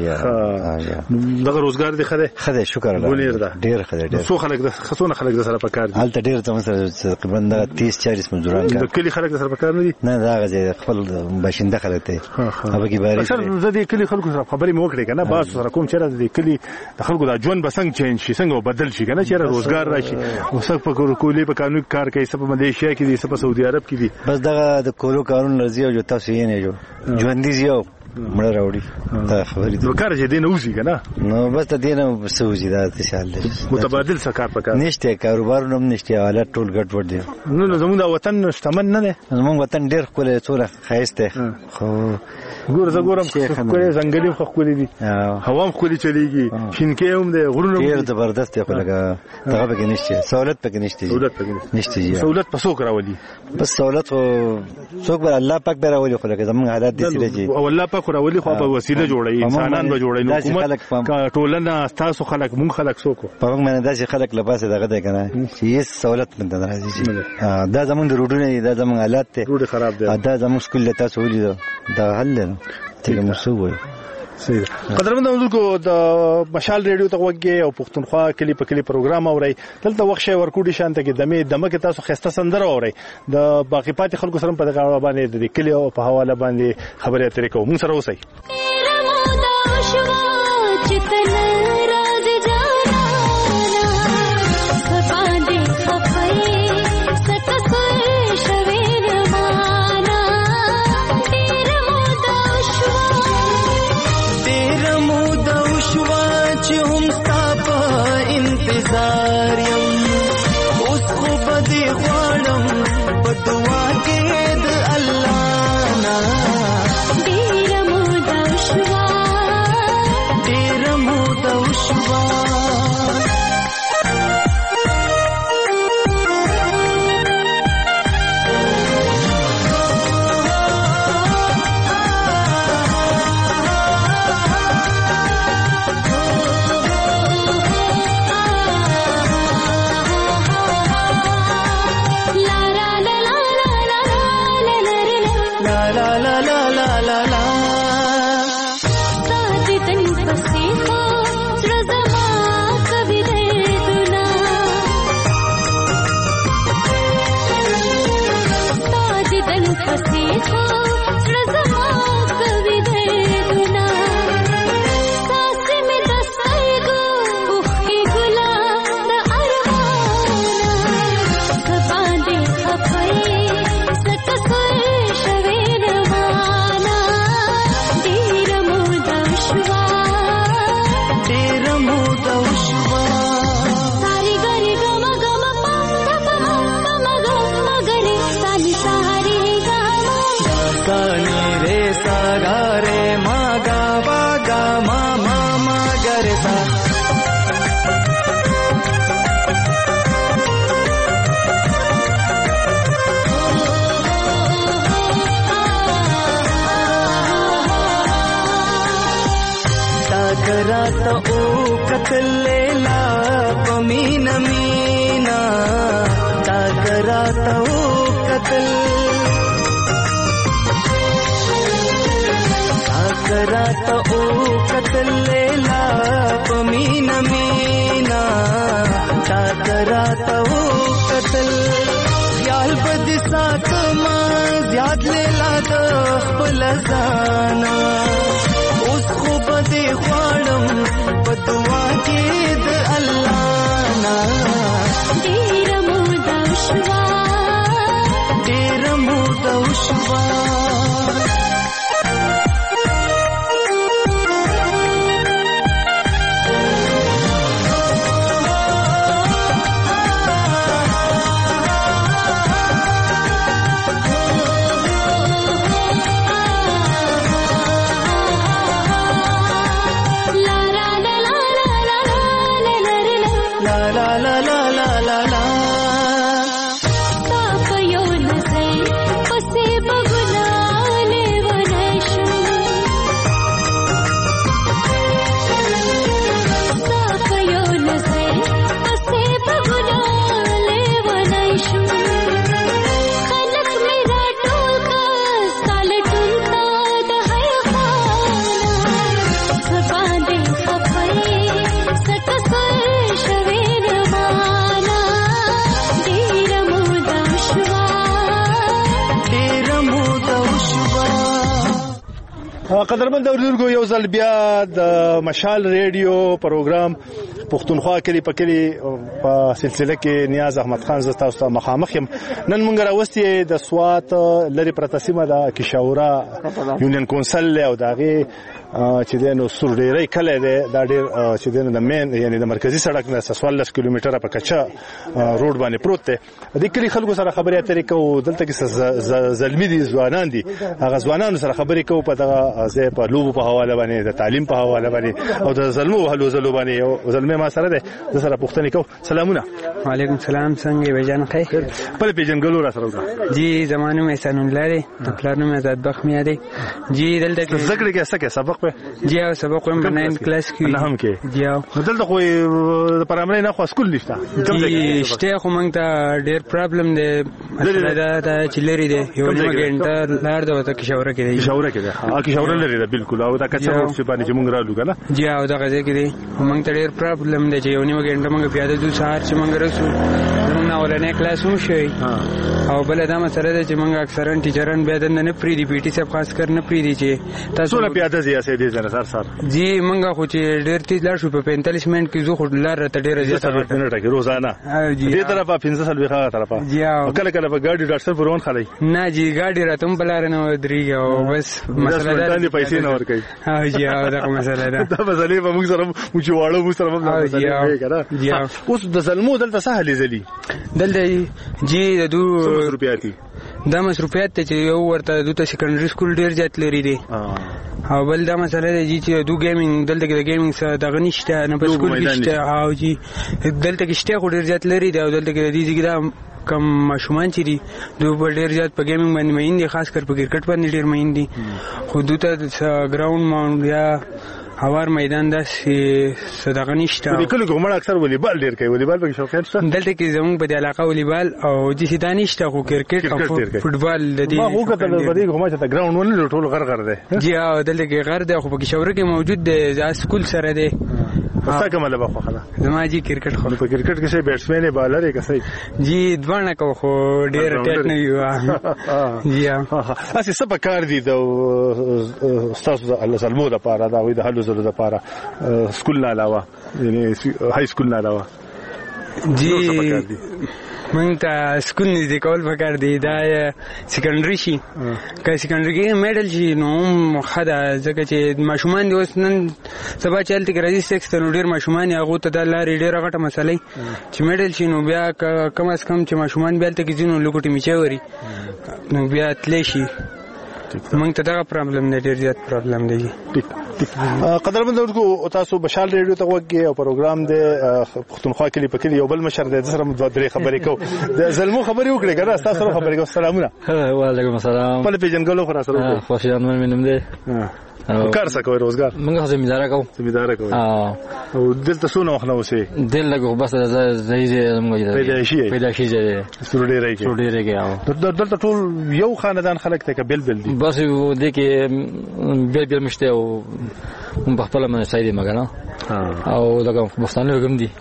دغه روزګار دی خدای شکر الله ډیر خدای ډیر څو خلک د خصونه خلک د سره پکار دي الته ډیر ته مثلا تقریبا 30-40 مزدوران د کلی خلک د سره پکار نه دي نه دا غځي خپل باشنده خلک ته هغه کې باري اکثر د دې کلی خلکو سره خبرې مو وکړې کنه باز سره کوم چیرې د کلی د خلکو د ژوند بسنګ چینج شي څنګه بدل شي کنه چیرې روزګار راشي وسک په کولې په قانون کار کوي سبا مليشیا کې دي سبا سعودي عرب کې دي بس دغه د کولو قانون لرزي او جو تاسو یې نه جو ژوند دي یو مړه راوړي دا خبرې نو کار چې دینه وځي کنه نو بس ته دینه سوځي دا تشال متبادل سکار پکار نشته کاروبار نوم نشته حالت ټول ګډ وډ دي نو زموږ د وطن شتمن نه ده زموږ وطن ډیر خپل څوره خایسته خو ګورم کوي ځنګلي خو خولي دي هوا هم خولي چلیږي شینکې هم ده غرونه ډیر زبردست دی خو لګه دغه پکې نشته سہولت پکې نشته نشته سہولت په څوک راولي بس سہولت څوک بر الله پاک به راولي خو لګه زموږ حالات دي چې او الله پاک راولي خو په وسیله جوړي انسانان به جوړي نو حکومت ټولنه تاسو خلک مونږ خلک څوک په موږ باندې داسې خلک لباسه دغه ده کنه چې هیڅ سہولت نه راځي دا زموږ روډونه دا زموږ حالات ته روډ خراب دي دا زموږ سکول له تاسو ولیدو دا حل نه ته مسوي قدرمن دونکو د مشال ریډیو ته وګورئ او پښتونخوا کلی په کلی پروګرام اوري دلته وخت شي ورکوډي شانته کې دمه کې تاسو خسته سندره اوري د باقی پاتې خلکو سره په دغه باندې د کلی او په حواله باندې خبرې اترې کوو موږ سره اوسئ ته او قتل لیلا پمینا مینا تا کرا ته او قتل کرا ته او قتل لیلا پمینا مینا تا کرا ته او قتل خیال بد سات ما زیاد لیلا د خپل ځانا اوس خو بده خوړم په دعا کې د الله نا ډېر موده شوا ډېر موده شوا قدرمن اوریدونکو یو ځل بیا د مشال ریډیو پروګرام پښتونخوا کلی په کلی په سلسله کې نیاز احمد خان زه تاسو ته مخامخ یم. نن مونږ راوستي د سوات لري پرته سیمه د کشاورا یونین کونسل او دغه چې دنو سور ډیرې کله ده دا ډیر چې دنو د مین یعنی د مرکزی سړک نه 14 کیلومتره په کچا روډ باندې پروت دی. د کلی خلکو سره خبرې اترې کوو دلته کې زلمی دي ځوانان دي هغه ځوانانو سره خبرې کوو په دغه ځای په لوبو په حواله باندې د تعلیم په حواله باندې او د زلمو هلو زلو باندې او زلمه ما سره ده د سره پوښتنه کوو. سلامونه. وعلیکم السلام. څنګه بجان خیر؟ په پیژنګلو را سره وکړه. جی زمانو مې سنن لري خپلانو مې آزاد بخ مې دی. جی دلته کې ذکر کې څه کې سبق په جی او سبق هم 9 کلاس کې نه هم کې جی او دلته خو د پرامرې نه خو سکول نشته. جی شته خو مونږ ته ډېر پرابلم دی مسله دا چې لري دی یو غنټه لار د وته کشوره کې دی کشوره کې دی کشوره لري دی بالکل او دا کچا روډ باندې چې مونږ رالو کنه. جی او دا غځي کې دی مونږ ته ډېر پرابلم دی چې یو نیمه غنټه مونږ پیاده دو سهار چې مونږ رسو مونږ اولنې کلاس هم شي او بل دا مسله ده چې مونږ اکثرا ټیچران بیا دنه نه پری دی پی ټی صاحب خاص کر نه پری دی چې تاسو نه پیاده زیاسه دي زره سر جی مونږ خو چې ډېر تیز لا شو په 45 منټ کې زو خو لار ته ډېر زیاته منټه کې روزانه دې طرفه 15 سال وخا طرفه جی او کله کله په ګاډي ډاکټر پرون خلای نه جی ګاډي راتم بلار نه ودرېږي او بس مسله ده باندې پیسې نه ورکړي. ها جی او دا مسله ده دا مسله به موږ سره موږ واړو موږ سره مسله جی اوس د زلمو دلته سهل زلی دلته جی د 2 روپیاتي دا مصروفیات ته چې یو ورته د سیکنډري سکول ډیر زیات لري دي او بل دا مسله ده چې دو گیمینګ دلته کې د گیمینګ سره دغه نشته نه په سکول کې شته او جی دلته کې شته خو ډیر زیات لري دی او دلته کې د دې ځګدا کم ماشومان چې دي دوی ډیر زیات په گیمینګ باندې مین دي خاص کر په کرکټ باندې ډیر مین دي خو دوی ته ګراوند ماونټ یا هوار میدان داسې صدقه نشته. د کلو کومه اکثر والیبال ډیر کوي والیبال په شوقین شته دلته کې زموږ په علاقه والیبال او د سیدا نشته خو کرکټ او فوټبال د دې ما هو کته د دې کومه چې ګراوند ونه ټول غر دی جی او دلته کې غر دی خو په کشوره کې موجود دی د سکول سره دی. څه کومه لبا خو خلا زما جی کرکټ خو په کرکټ کې شي بیټسمن بالر یې کسي جی دوانه کو خو ډیر ټیټ نه یو جی اسی سبا کار دي د استاد الله سلمو د پاره دا وي د حلو زلو د پاره سکول نه علاوه یعنی های سکول نه علاوه جی مونږ ته سکول نه کول پکار دی دا سیکنډري شي که سیکنډري کې میډل شي نو خدا ځکه چې ماشومان دی اوس نن سبا چلته کې راځي 6 ته ډیر ماشومان هغه ته د لارې ډیره غټه مسله چې میډل شي نو بیا کم از کم چې ماشومان بیا ته کې ځینو لوګوټي میچوري نو بیا تللی شي مونږ ته دا پرابلم نه ډیر زیات پرابلم دی. قدرمن ورکو تاسو بشال ریډیو ته وګورئ او پروګرام د پښتونخوا کلی په کلی یو بل مشر د سره مدري خبرې کو د زلمو خبرې وکړي ګره تاسو سره خبرې کو. سلامونه. وعلیکم السلام. په پیژنګلو خو سره خوشیان مې نوم دی. کار څه کوي روزګار؟ موږ زمیندار کوو. زمیندار کوي. او دلته څونه وخت نو سي؟ دلته بس زې موږ پیدایشي سروډي راځي دلته ټول یو خاندان خلک ته بل بل دي. بس دې کې بل مشته او په خپل منځ سايدي مګنه او دغه مستانه کوم دي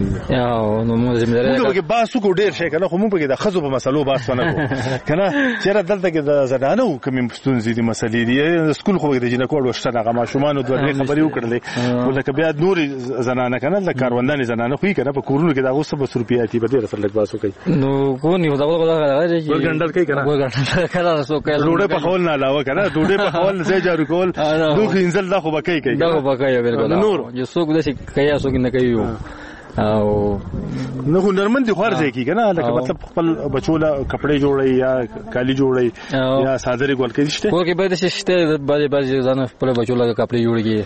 یا نو موږ زمیندار موږ کې باسو کو ډیر شي کنه خو موږ په کې د خزو په مسلو باس ونه کو کنه چیرې دلته کې د زنانو کوم مستونزې دي مسلې دي سکول خو د جنکو ورشتنه غما شومان د خبرې وکړلې ولکه بیا نور زنانه کنه د کاروندان زنانه خو کینه په کورونو کې دا اوسه 100 روپیا تی په ډیر سره لګ باسو کوي نو کو نیو دا راځي ګندل کوي کنه کله سو کوي ډوډۍ په خول نه علاوه کنه ډوډۍ په خول ځای جارو کول دوه انزل دا خو بکای کوي دا بکای بالکل نور یو څوک د شي کوي څوک نه کوي او نو هنرمند دي خور ځای کی کنه لکه مطلب خپل بچوله کپڑے جوړي یا کالی جوړي یا صادري ګول کوي شته کو کې به د شته بعضي ځان خپل بچوله کپڑے جوړي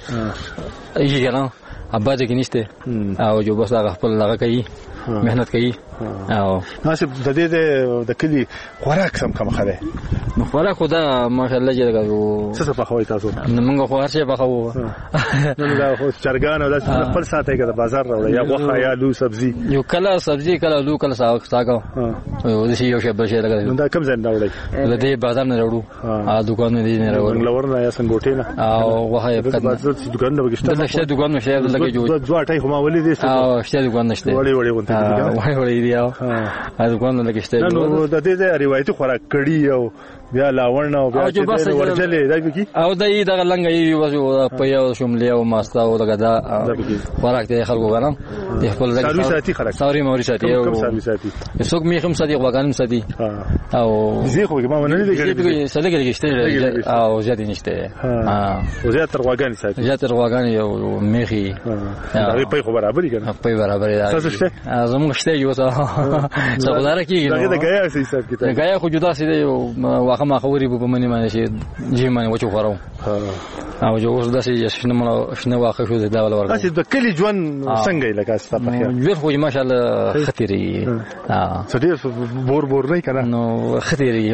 یي کنه ابا دې کې نشته او جو بس هغه خپل هغه کوي مهنت کوي او ناسب د دې د کلی خوراک سم کوم خله نو خوراک خدا ماشاءالله جوړو څه په خوي تاسو نو موږ خو هر څه په خو نو دا خو چرګان او د خپل ساتي کې د بازار راوړي یا غوخه یا لو سبزي یو کله سبزي کله لو کله ساګو او د شي یو شی بل شی لګا نو دا کوم ځای راوړي د دې بازار نه راوړو ا دکان نه دي نه راوړو لور نه یا سنګوټه نه او غوخه په بازار دکان نه وګشته نشته دکان نشته لګي جوړ دوه ټای هم ولې دي او شته دکان نشته وړي وړي دی او دکان نه لګشته نو د دې روایتي خوراک کړي او بیا لاون او بیا چې ورجلې دا کی او دای دا لنګ ای وځو په یو شملې او ماستا او دغه دا خوراک ته خلکو غنم د خپل سروي ساتي خلک سوري موري ساتي او سروي ساتي څوک میخم ساتي وګانم ساتي او زه خو ما نه دي کړی سلګل کېشته او زیات نشته او زیات تر وګان ساتي زیات تر وګان یو میخي دا په خو برابرې کنه په برابرې تاسو شته زموږ شته یو څه څنګه کېږي دا غیا سي حساب کې غیا خو جدا سي یو ما خوري په منی باندې شي جی باندې وچو خورو او جو اوس داسې شنه واخه شو دا ول ورغله تاسو د کلی ژوند څنګه لګا ستاسو په خیال ژوند خو ماشاءالله خطري څه ډیر بور نه کنه نو خطري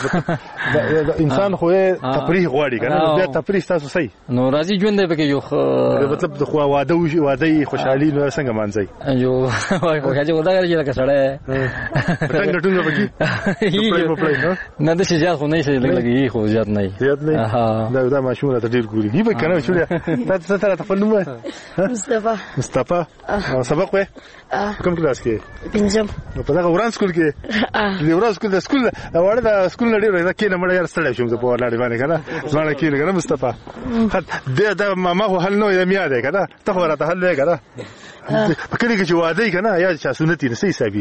انسان خو تفریح غواړي کنه بیا تفریح تاسو صحیح نو راځي ژوند به کې یو مطلب د خو واده خوشحالي نو څنګه مانځي یو خوشحالي ودا کوي لکه سړی څنګه ټنګ بکی نه د شي ځات خو نه شي لګي خو ځات نه دا ماشومه ته ډیر ګوري دی به کنه شو تاسو سره تفنم مصطفی او سبق وې کوم کلاس کې پنځم په دا وران سکول کې دی وران سکول د سکول وړه د سکول لري راځي کې نه مړ یار ستړی شوم په ولاړ باندې کنه ځوان کې نه مصطفی دا ما هو حل نو یم یاد کنه ته خو راته حل کنه په کلی کې چې واده کنه یا چې سنتي نسي حسابي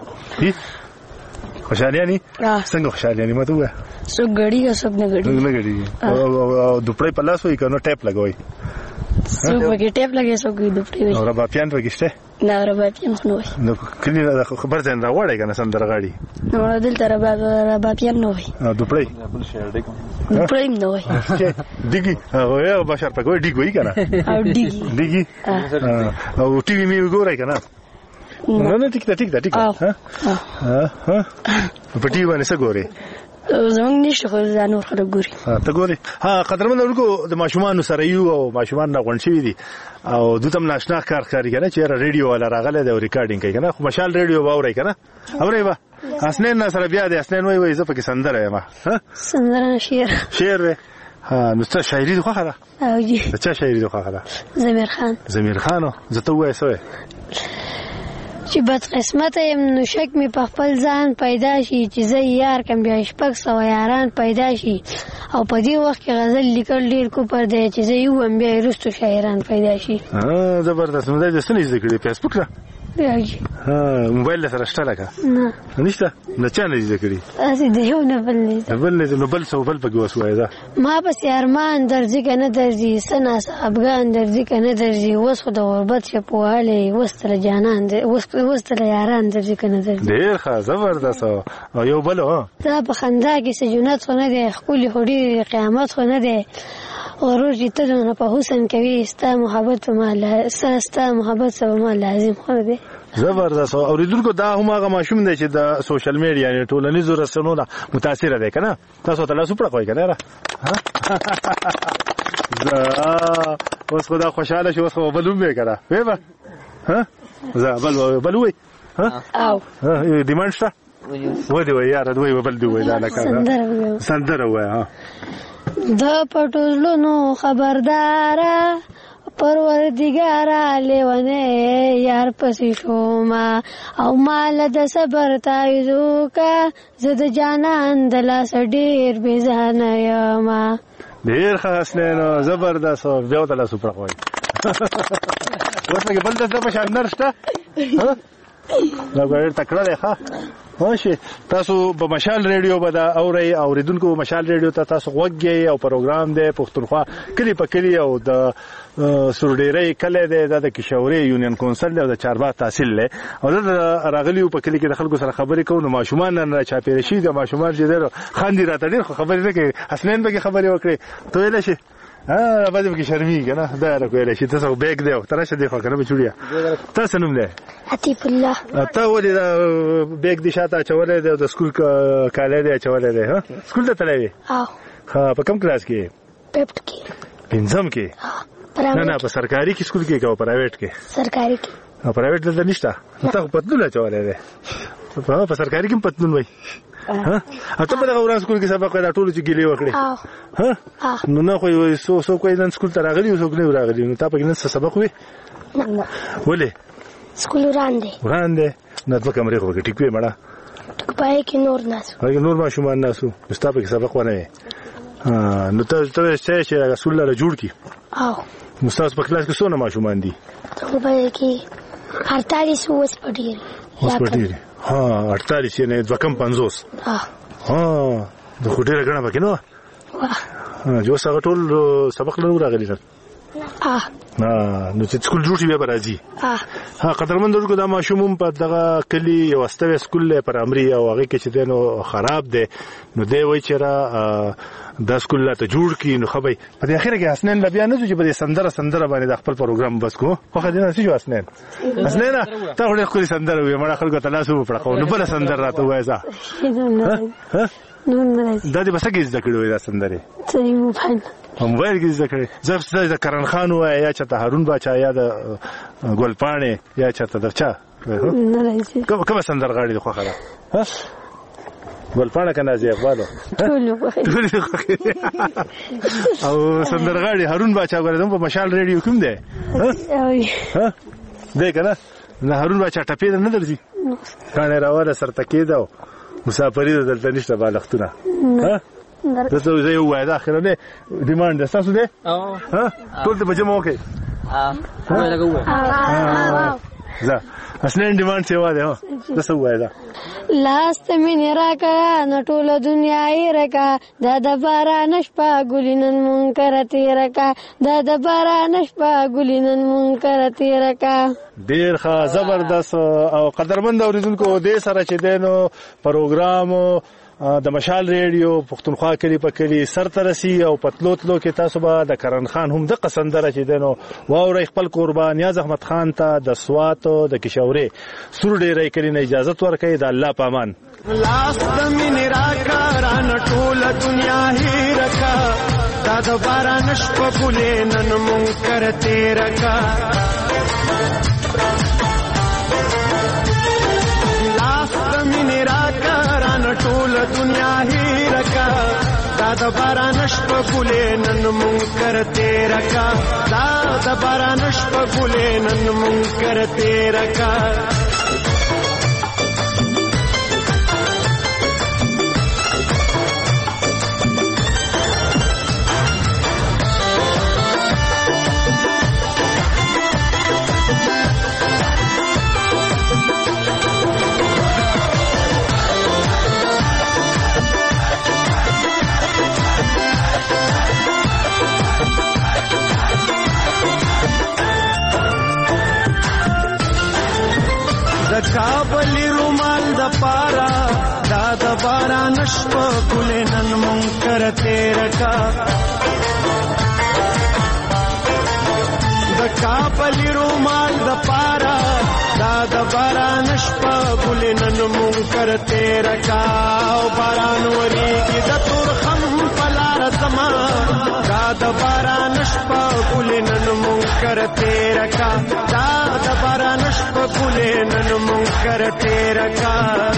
خوشالیانی څنګه خوشالیانی مته وای سو غړي او سب نه غړي او دوپړې په لاس وای کنه ټیپ لګوي سو په ټیپ لګي سو کې دوپړې وای او ربا پیان پکشته نه ربا پیان خو نو نو کلی دا خبر ځین را وړای کنه سندرغاړي نو دلته ربا پیان نو وای دوپړې دوپړې نو وای دیګي او یو بشر په کوی دیګوي کنه او دیګي او ټي وي می ګورای کنه نه ټیک دا ها په ټي باندې څه ګوري زمونږ نشته خو ځانور خلک ګوري ته ګوري قدرمن ورکو د ماشومان سره یو او ماشومان نه غونډ شوی دي او دوتم ناشنا کار کوي کنه چې ریډیو ولا راغله د ریکارډینګ کوي کنه خو مشال ریډیو باوري کنه اوري با اسنن سره بیا د اسنن وای زه پکې سندره یم ها سندره شعر نو څه شاعري خو خره او جی څه شاعري خو خره زمیر خان زه ته وای سوې چې بد قسمت يم نو شک می په خپل ځان پیدا شي چې زه یار کم بیا شپږ سو یاران پیدا شي او په دې وخت کې غزل لیکل ډیر کو پر دی چې زه یو ام بیا رستو شاعران پیدا شي زبردست نو دا څه نه ذکر دی فیسبوک لا موبایل سره شته لکه نه نشته نه چا نه ذکر دی اسی دیو نه بل څه بل پکې وسوای دا ما بس ارمان درځي کنه درځي سنا افغان درځي کنه درځي وسو د غربت شپواله وستله جانان وستله یاران درځي کنه درځي ډیر ښه زبردست او یو بل دا په خندا کې سجونت خو نه دی خولي هډي قیامت خو نه دی غرور چې ته دونه په حسن کوي ستا محبت به ما لازم خو دی. زبردست. اوریدونکو دا هم هغه ماشوم دی چې د سوشل میډیا یعنی ټولنیزو رسنیو نه متاثر دی کنه. تاسو ته لاسو پړه کوي کنه را اوس خدا خوشاله شو. اوس خو بلوم به کنه وې با ها زه بلوي ها او ډیمانډ شته و دی یار دوی بل دی وای دا لکه سندره وای ها د پټولونو خبردارا پروردګارا لیونه یار پسې شوما او مال د صبر تایزو کا زد جانان د لاس ډیر بيزانه یما. ډیر خاص نه زبردست بیا د لاس پر خوای وسه بل د په شاندار شته ها دا ګور تکړه ده ښه ماشي. تاسو په مشال ریډیو بدا اوري اوریدونکو مشال ریډیو ته تاسو وګورئ او پروګرام دی پښتونخوا کلی په کلی او د سورډيري کله د کشوري یونین کونسل او د چارباغ تحصیل له او د راغلیو په کلی کې د خلکو سره خبرې کوو. ماشومان نه چاپیر شي د ماشومان چې درو خاندي راته ډیر خبرې نه کوي حسنین به خبرې وکړي ته ویل شي باندې کې شرمېږي نه دا راکوي شي تاسو بیگ دی ترشه دی خو کنه بچوړیا تاسو نوم دی عتیف الله. ته ولې دا بیگ دي شاته چولې دی د سکول کالج دی چولې دی ها سکول ته تللی ها په کوم کلاس کې پپټ کې پنځم کې نه په سرکاري کې سکول کې او پرایویټ کې سرکاري کې او پرایویټ دلته نشته ته پتلون چولې دی په سرکاري کې پتلون وای ها اته په دغه ورځ سکول کې سبق دا ټول چې ګیلې وکړي ها نو نه خو سو کوی نن سکول ته راغلی اوس نه راغلی نو تاسو کې نن سبق وي نه ولې سکول وړاندې نه د کمرې خو کې ټیک وي مړه پای کې نور ناسو نور ماشومان ناسو تاسو کې سبق ونه نو ته چې رسول الله جوړ کی او مستاس په کلاس کې څونه ماشومان دي ته په کې 48 اوس پډیر ها 48 نه د کم 50 ها د خټه غړنه پکې نو جو څنګه ټول سبق لرو راغلی نو چې سکول جوړ شي به راځي ها قدرمن درکو دا ماشوم په دغه کلی یو استوي سکول پر امري او هغه کې چې دنو خراب دي نو دی وای چې را د سکول لا ته جوړ کی نو خو به په اخر کې حسنین بیا نه چې په سندره باندې د خپل پروګرام بس کو خو خدای نه شي حسنین ته وړي خپل سندره وي مړه خلکو ته لاسو په خو نو بل سندره راته وای ځه دا دې بس کې ذکر وي دا سندره موبایل کې ذکر زه د کرن خان وای یا چې هارون باچا یا د ګلپانه یا چې درچا نه راځي کوم سندره غاړي خو خره ها ګلپانه کنه زی اقبالو او سندرغاړي هارون باچا غوړم په مشال ریډیو کوم دی ها دې کنه نه هارون باچا ټپې نه درځي کانه راوړه سرته کېدو مسافری دلته نشته بالښتونه ها دته زه یو وای دا اخر نه ډیماند تاسو دې ها ټول ته بجمه وکي وای لګو زه اصلي ډیماند څه وای دا تاسو وای دا لاست مين راکا نټوله دنیا یې راکا د باران شپه ګلینن منکر تیرکا د باران شپه ګلینن منکر تیرکا. ډیر ښه زبردست او قدرمند اوریدونکو دې سره چې دینو پروګرام د مشال ریډیو پښتونخوا کلی په کلی سرترسي او پتلوتلو کې تاسو به د کرن خان هم د قسندره چې دینو واوري خپل قربان نیاز احمد خان ته د سواتو د کشوري سور ډیرې کلی نه اجازه ورکړي د الله پامان لاس د مين راکا ران ټول دنیا هي رکا دا د باران شپه ګلې نن منکر تیرکا لاس د مين راکا ران ټول دنیا هي رکا دا د باران شپه ګلې نن منکر تیرکا دا د باران شپه ګلې نن منکر تیرکا کابلی رومال د پارا دا د باران شپه ګلې نن منکر تیرکا کابل رومال د پارا دا د باران شپه ګلې نن مونږ کرتے رکا او باران وریږي د تور خم پلار زما دا د باران شپه ګلې نن مونږ کرتے رکا دا د باران شپه ګلې نن مونږ کرتے رکا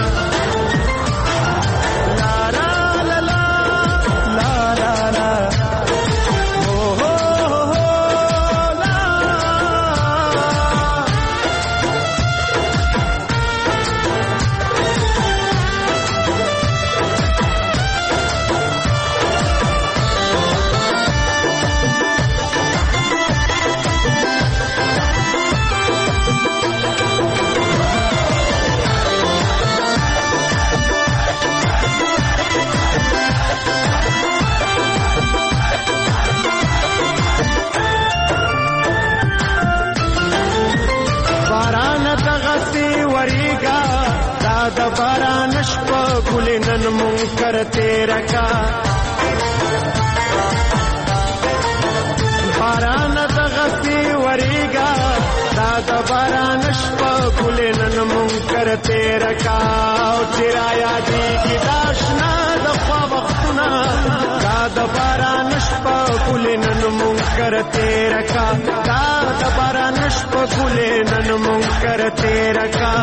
د باران شپه ګلې نن مونږ کرتے رکا باران د غسی وریگا دا د باران شپه ګلې نن مونږ کرتے رکا او چرایا دی کی داشنا د خوا وختونه دا د باران شپه ګلې نن مونږ کرتے رکا دا د باران شپه ګلې نن مونږ کرتے رکا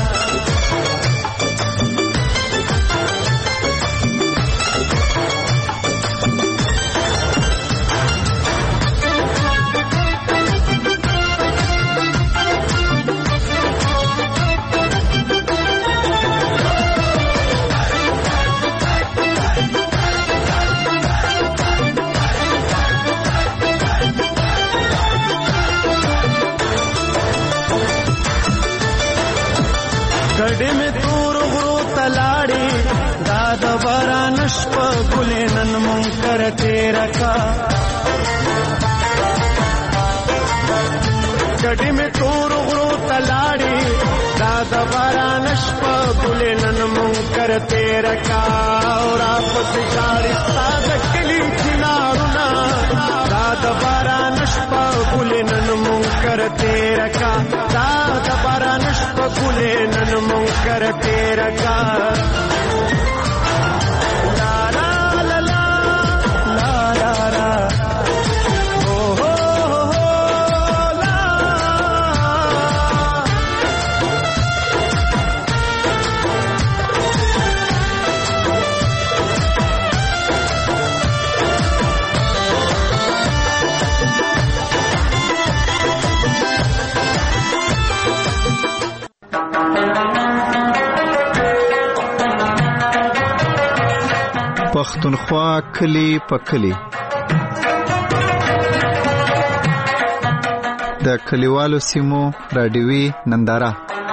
گڑی میں تور غرو تلاڑی داد باران شپه ګلې نن مونږ کرتے رکا گڑی میں تور غرو تلاڑی داد باران شپه ګلې نن مونږ کرتے رکا اور آپس جاڑی ساز کلی چنارونا داد باران شپه ګلې نن مونږ کرتے رکا داد باران شپه ګلې نن مونږ کرتے رکا پښتونخوا کلی په کلی د کلیوالو سیمو رادیوي ننداره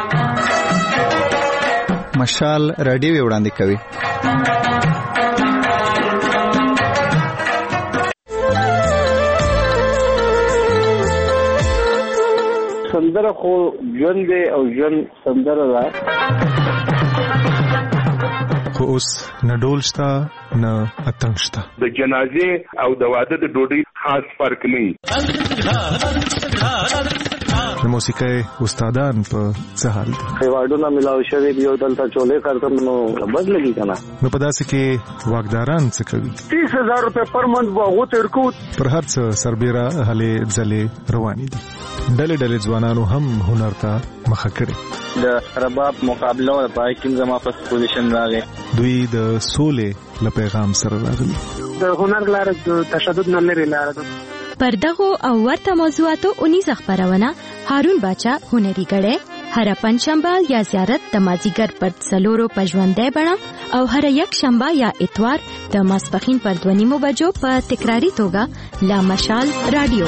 مشال رادیو وړاندې کوي سندره خو ژوند دی او ژوند سندره ده خو اوس نه ډول شته نه اتڼ شته د جنازې او د واده د ډوډۍ خاص فرق نه د موسیقۍ استادان په څه حال دي ایوارډونه ملاوي شوي دي او دلته چولې کارتم نو بد لګي کنه نو په داسې کې واګداران څه کوي 30000 روپے پر منث واغو تر کو پر هر څه سربېره هلې ځلې روانې دي ډلې ډلې ځوانانو هم هنر ته مخه کړې د رباب مقابله او پای کې زما په پوزیشن راغی دوی د سولې له پیغام سره راغلي د هنر لپاره تشدد نه لري لاره پر دغه او ورته موضوعاتو 19 خبرونه هارون باچا هنري غړې هر پنځشنبه یا زیارت د مازیګر پر څلورو پژوندې بڼه او هر یک شنبه یا اتوار د ماسپخین پر 2:30 بجو په تکراری توګه لا مشال رادیو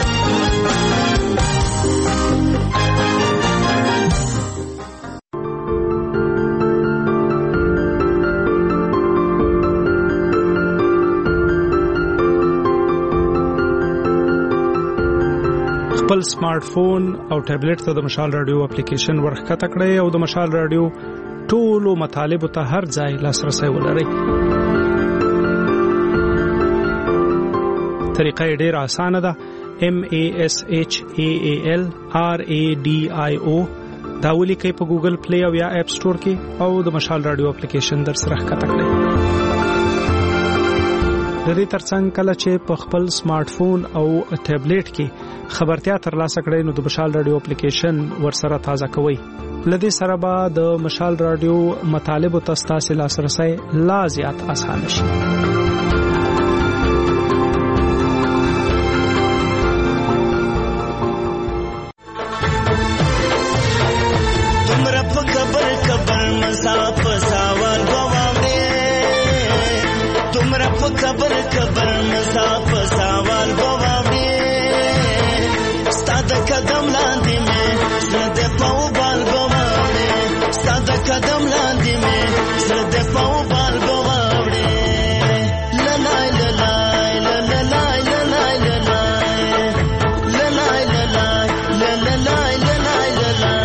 خپل سمارټ فون او ټابلیټ ته د مشال رادیو اپلیکیشن ورخکته کړئ او د مشال رادیو ټولو مطالب ته هر ځای لاسرسي ولرئ. طریقه ډیره اسانه ده. MASHAALRADIO دا ولیکئ په ګوګل پلی او یا اپ سٹور کې او د مشال رادیو اپلیکیشن در سره ښکته کړئ. د دې ترڅنګ کله چې په خپل سمارټ فون او ټابلیټ کې خبرتیا ترلاسه کړئ نو د مشال رادیو اپلیکیشن ورسره تازه کوئ. لدې سره به د مشال رادیو مطالب او تاسو لاسرسي لا زیات آسان شي. قدم لاندې مې زړه د پاو بال ګواوړې للای للای للای للای للای للای للای للای للای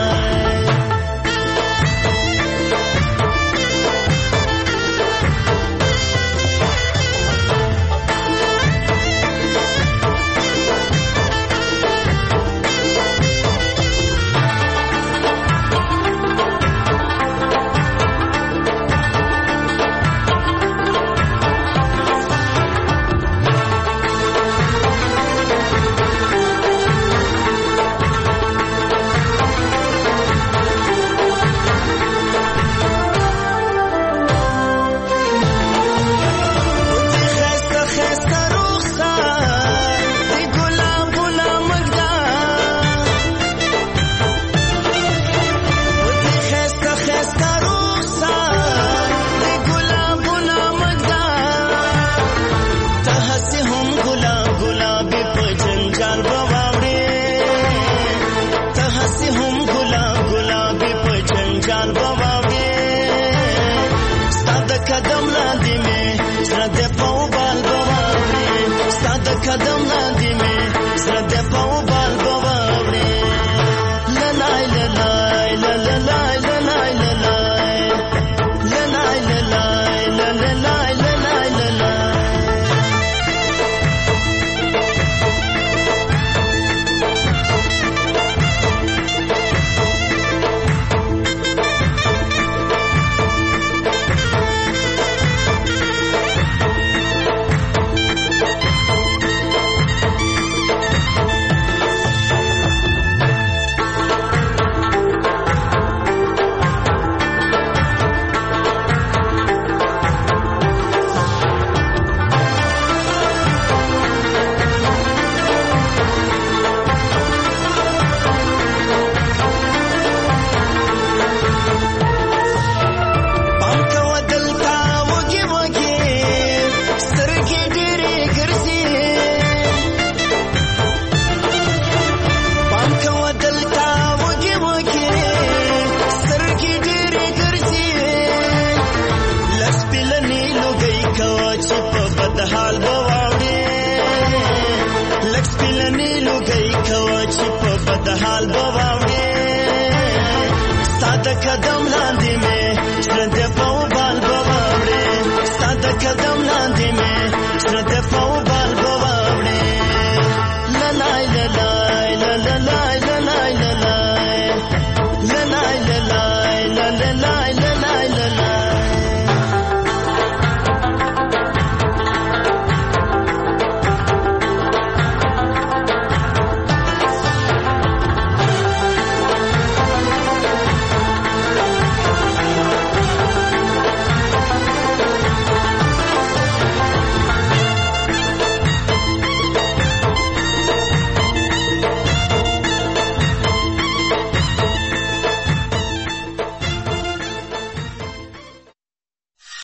قدم لاندې مې زړه د پاو بال ګواوړې للای للای للای للای للای للای للای للای للای للای قدم لاندې مې زړه د پاو بال ګواوړې ساده قدم لاندې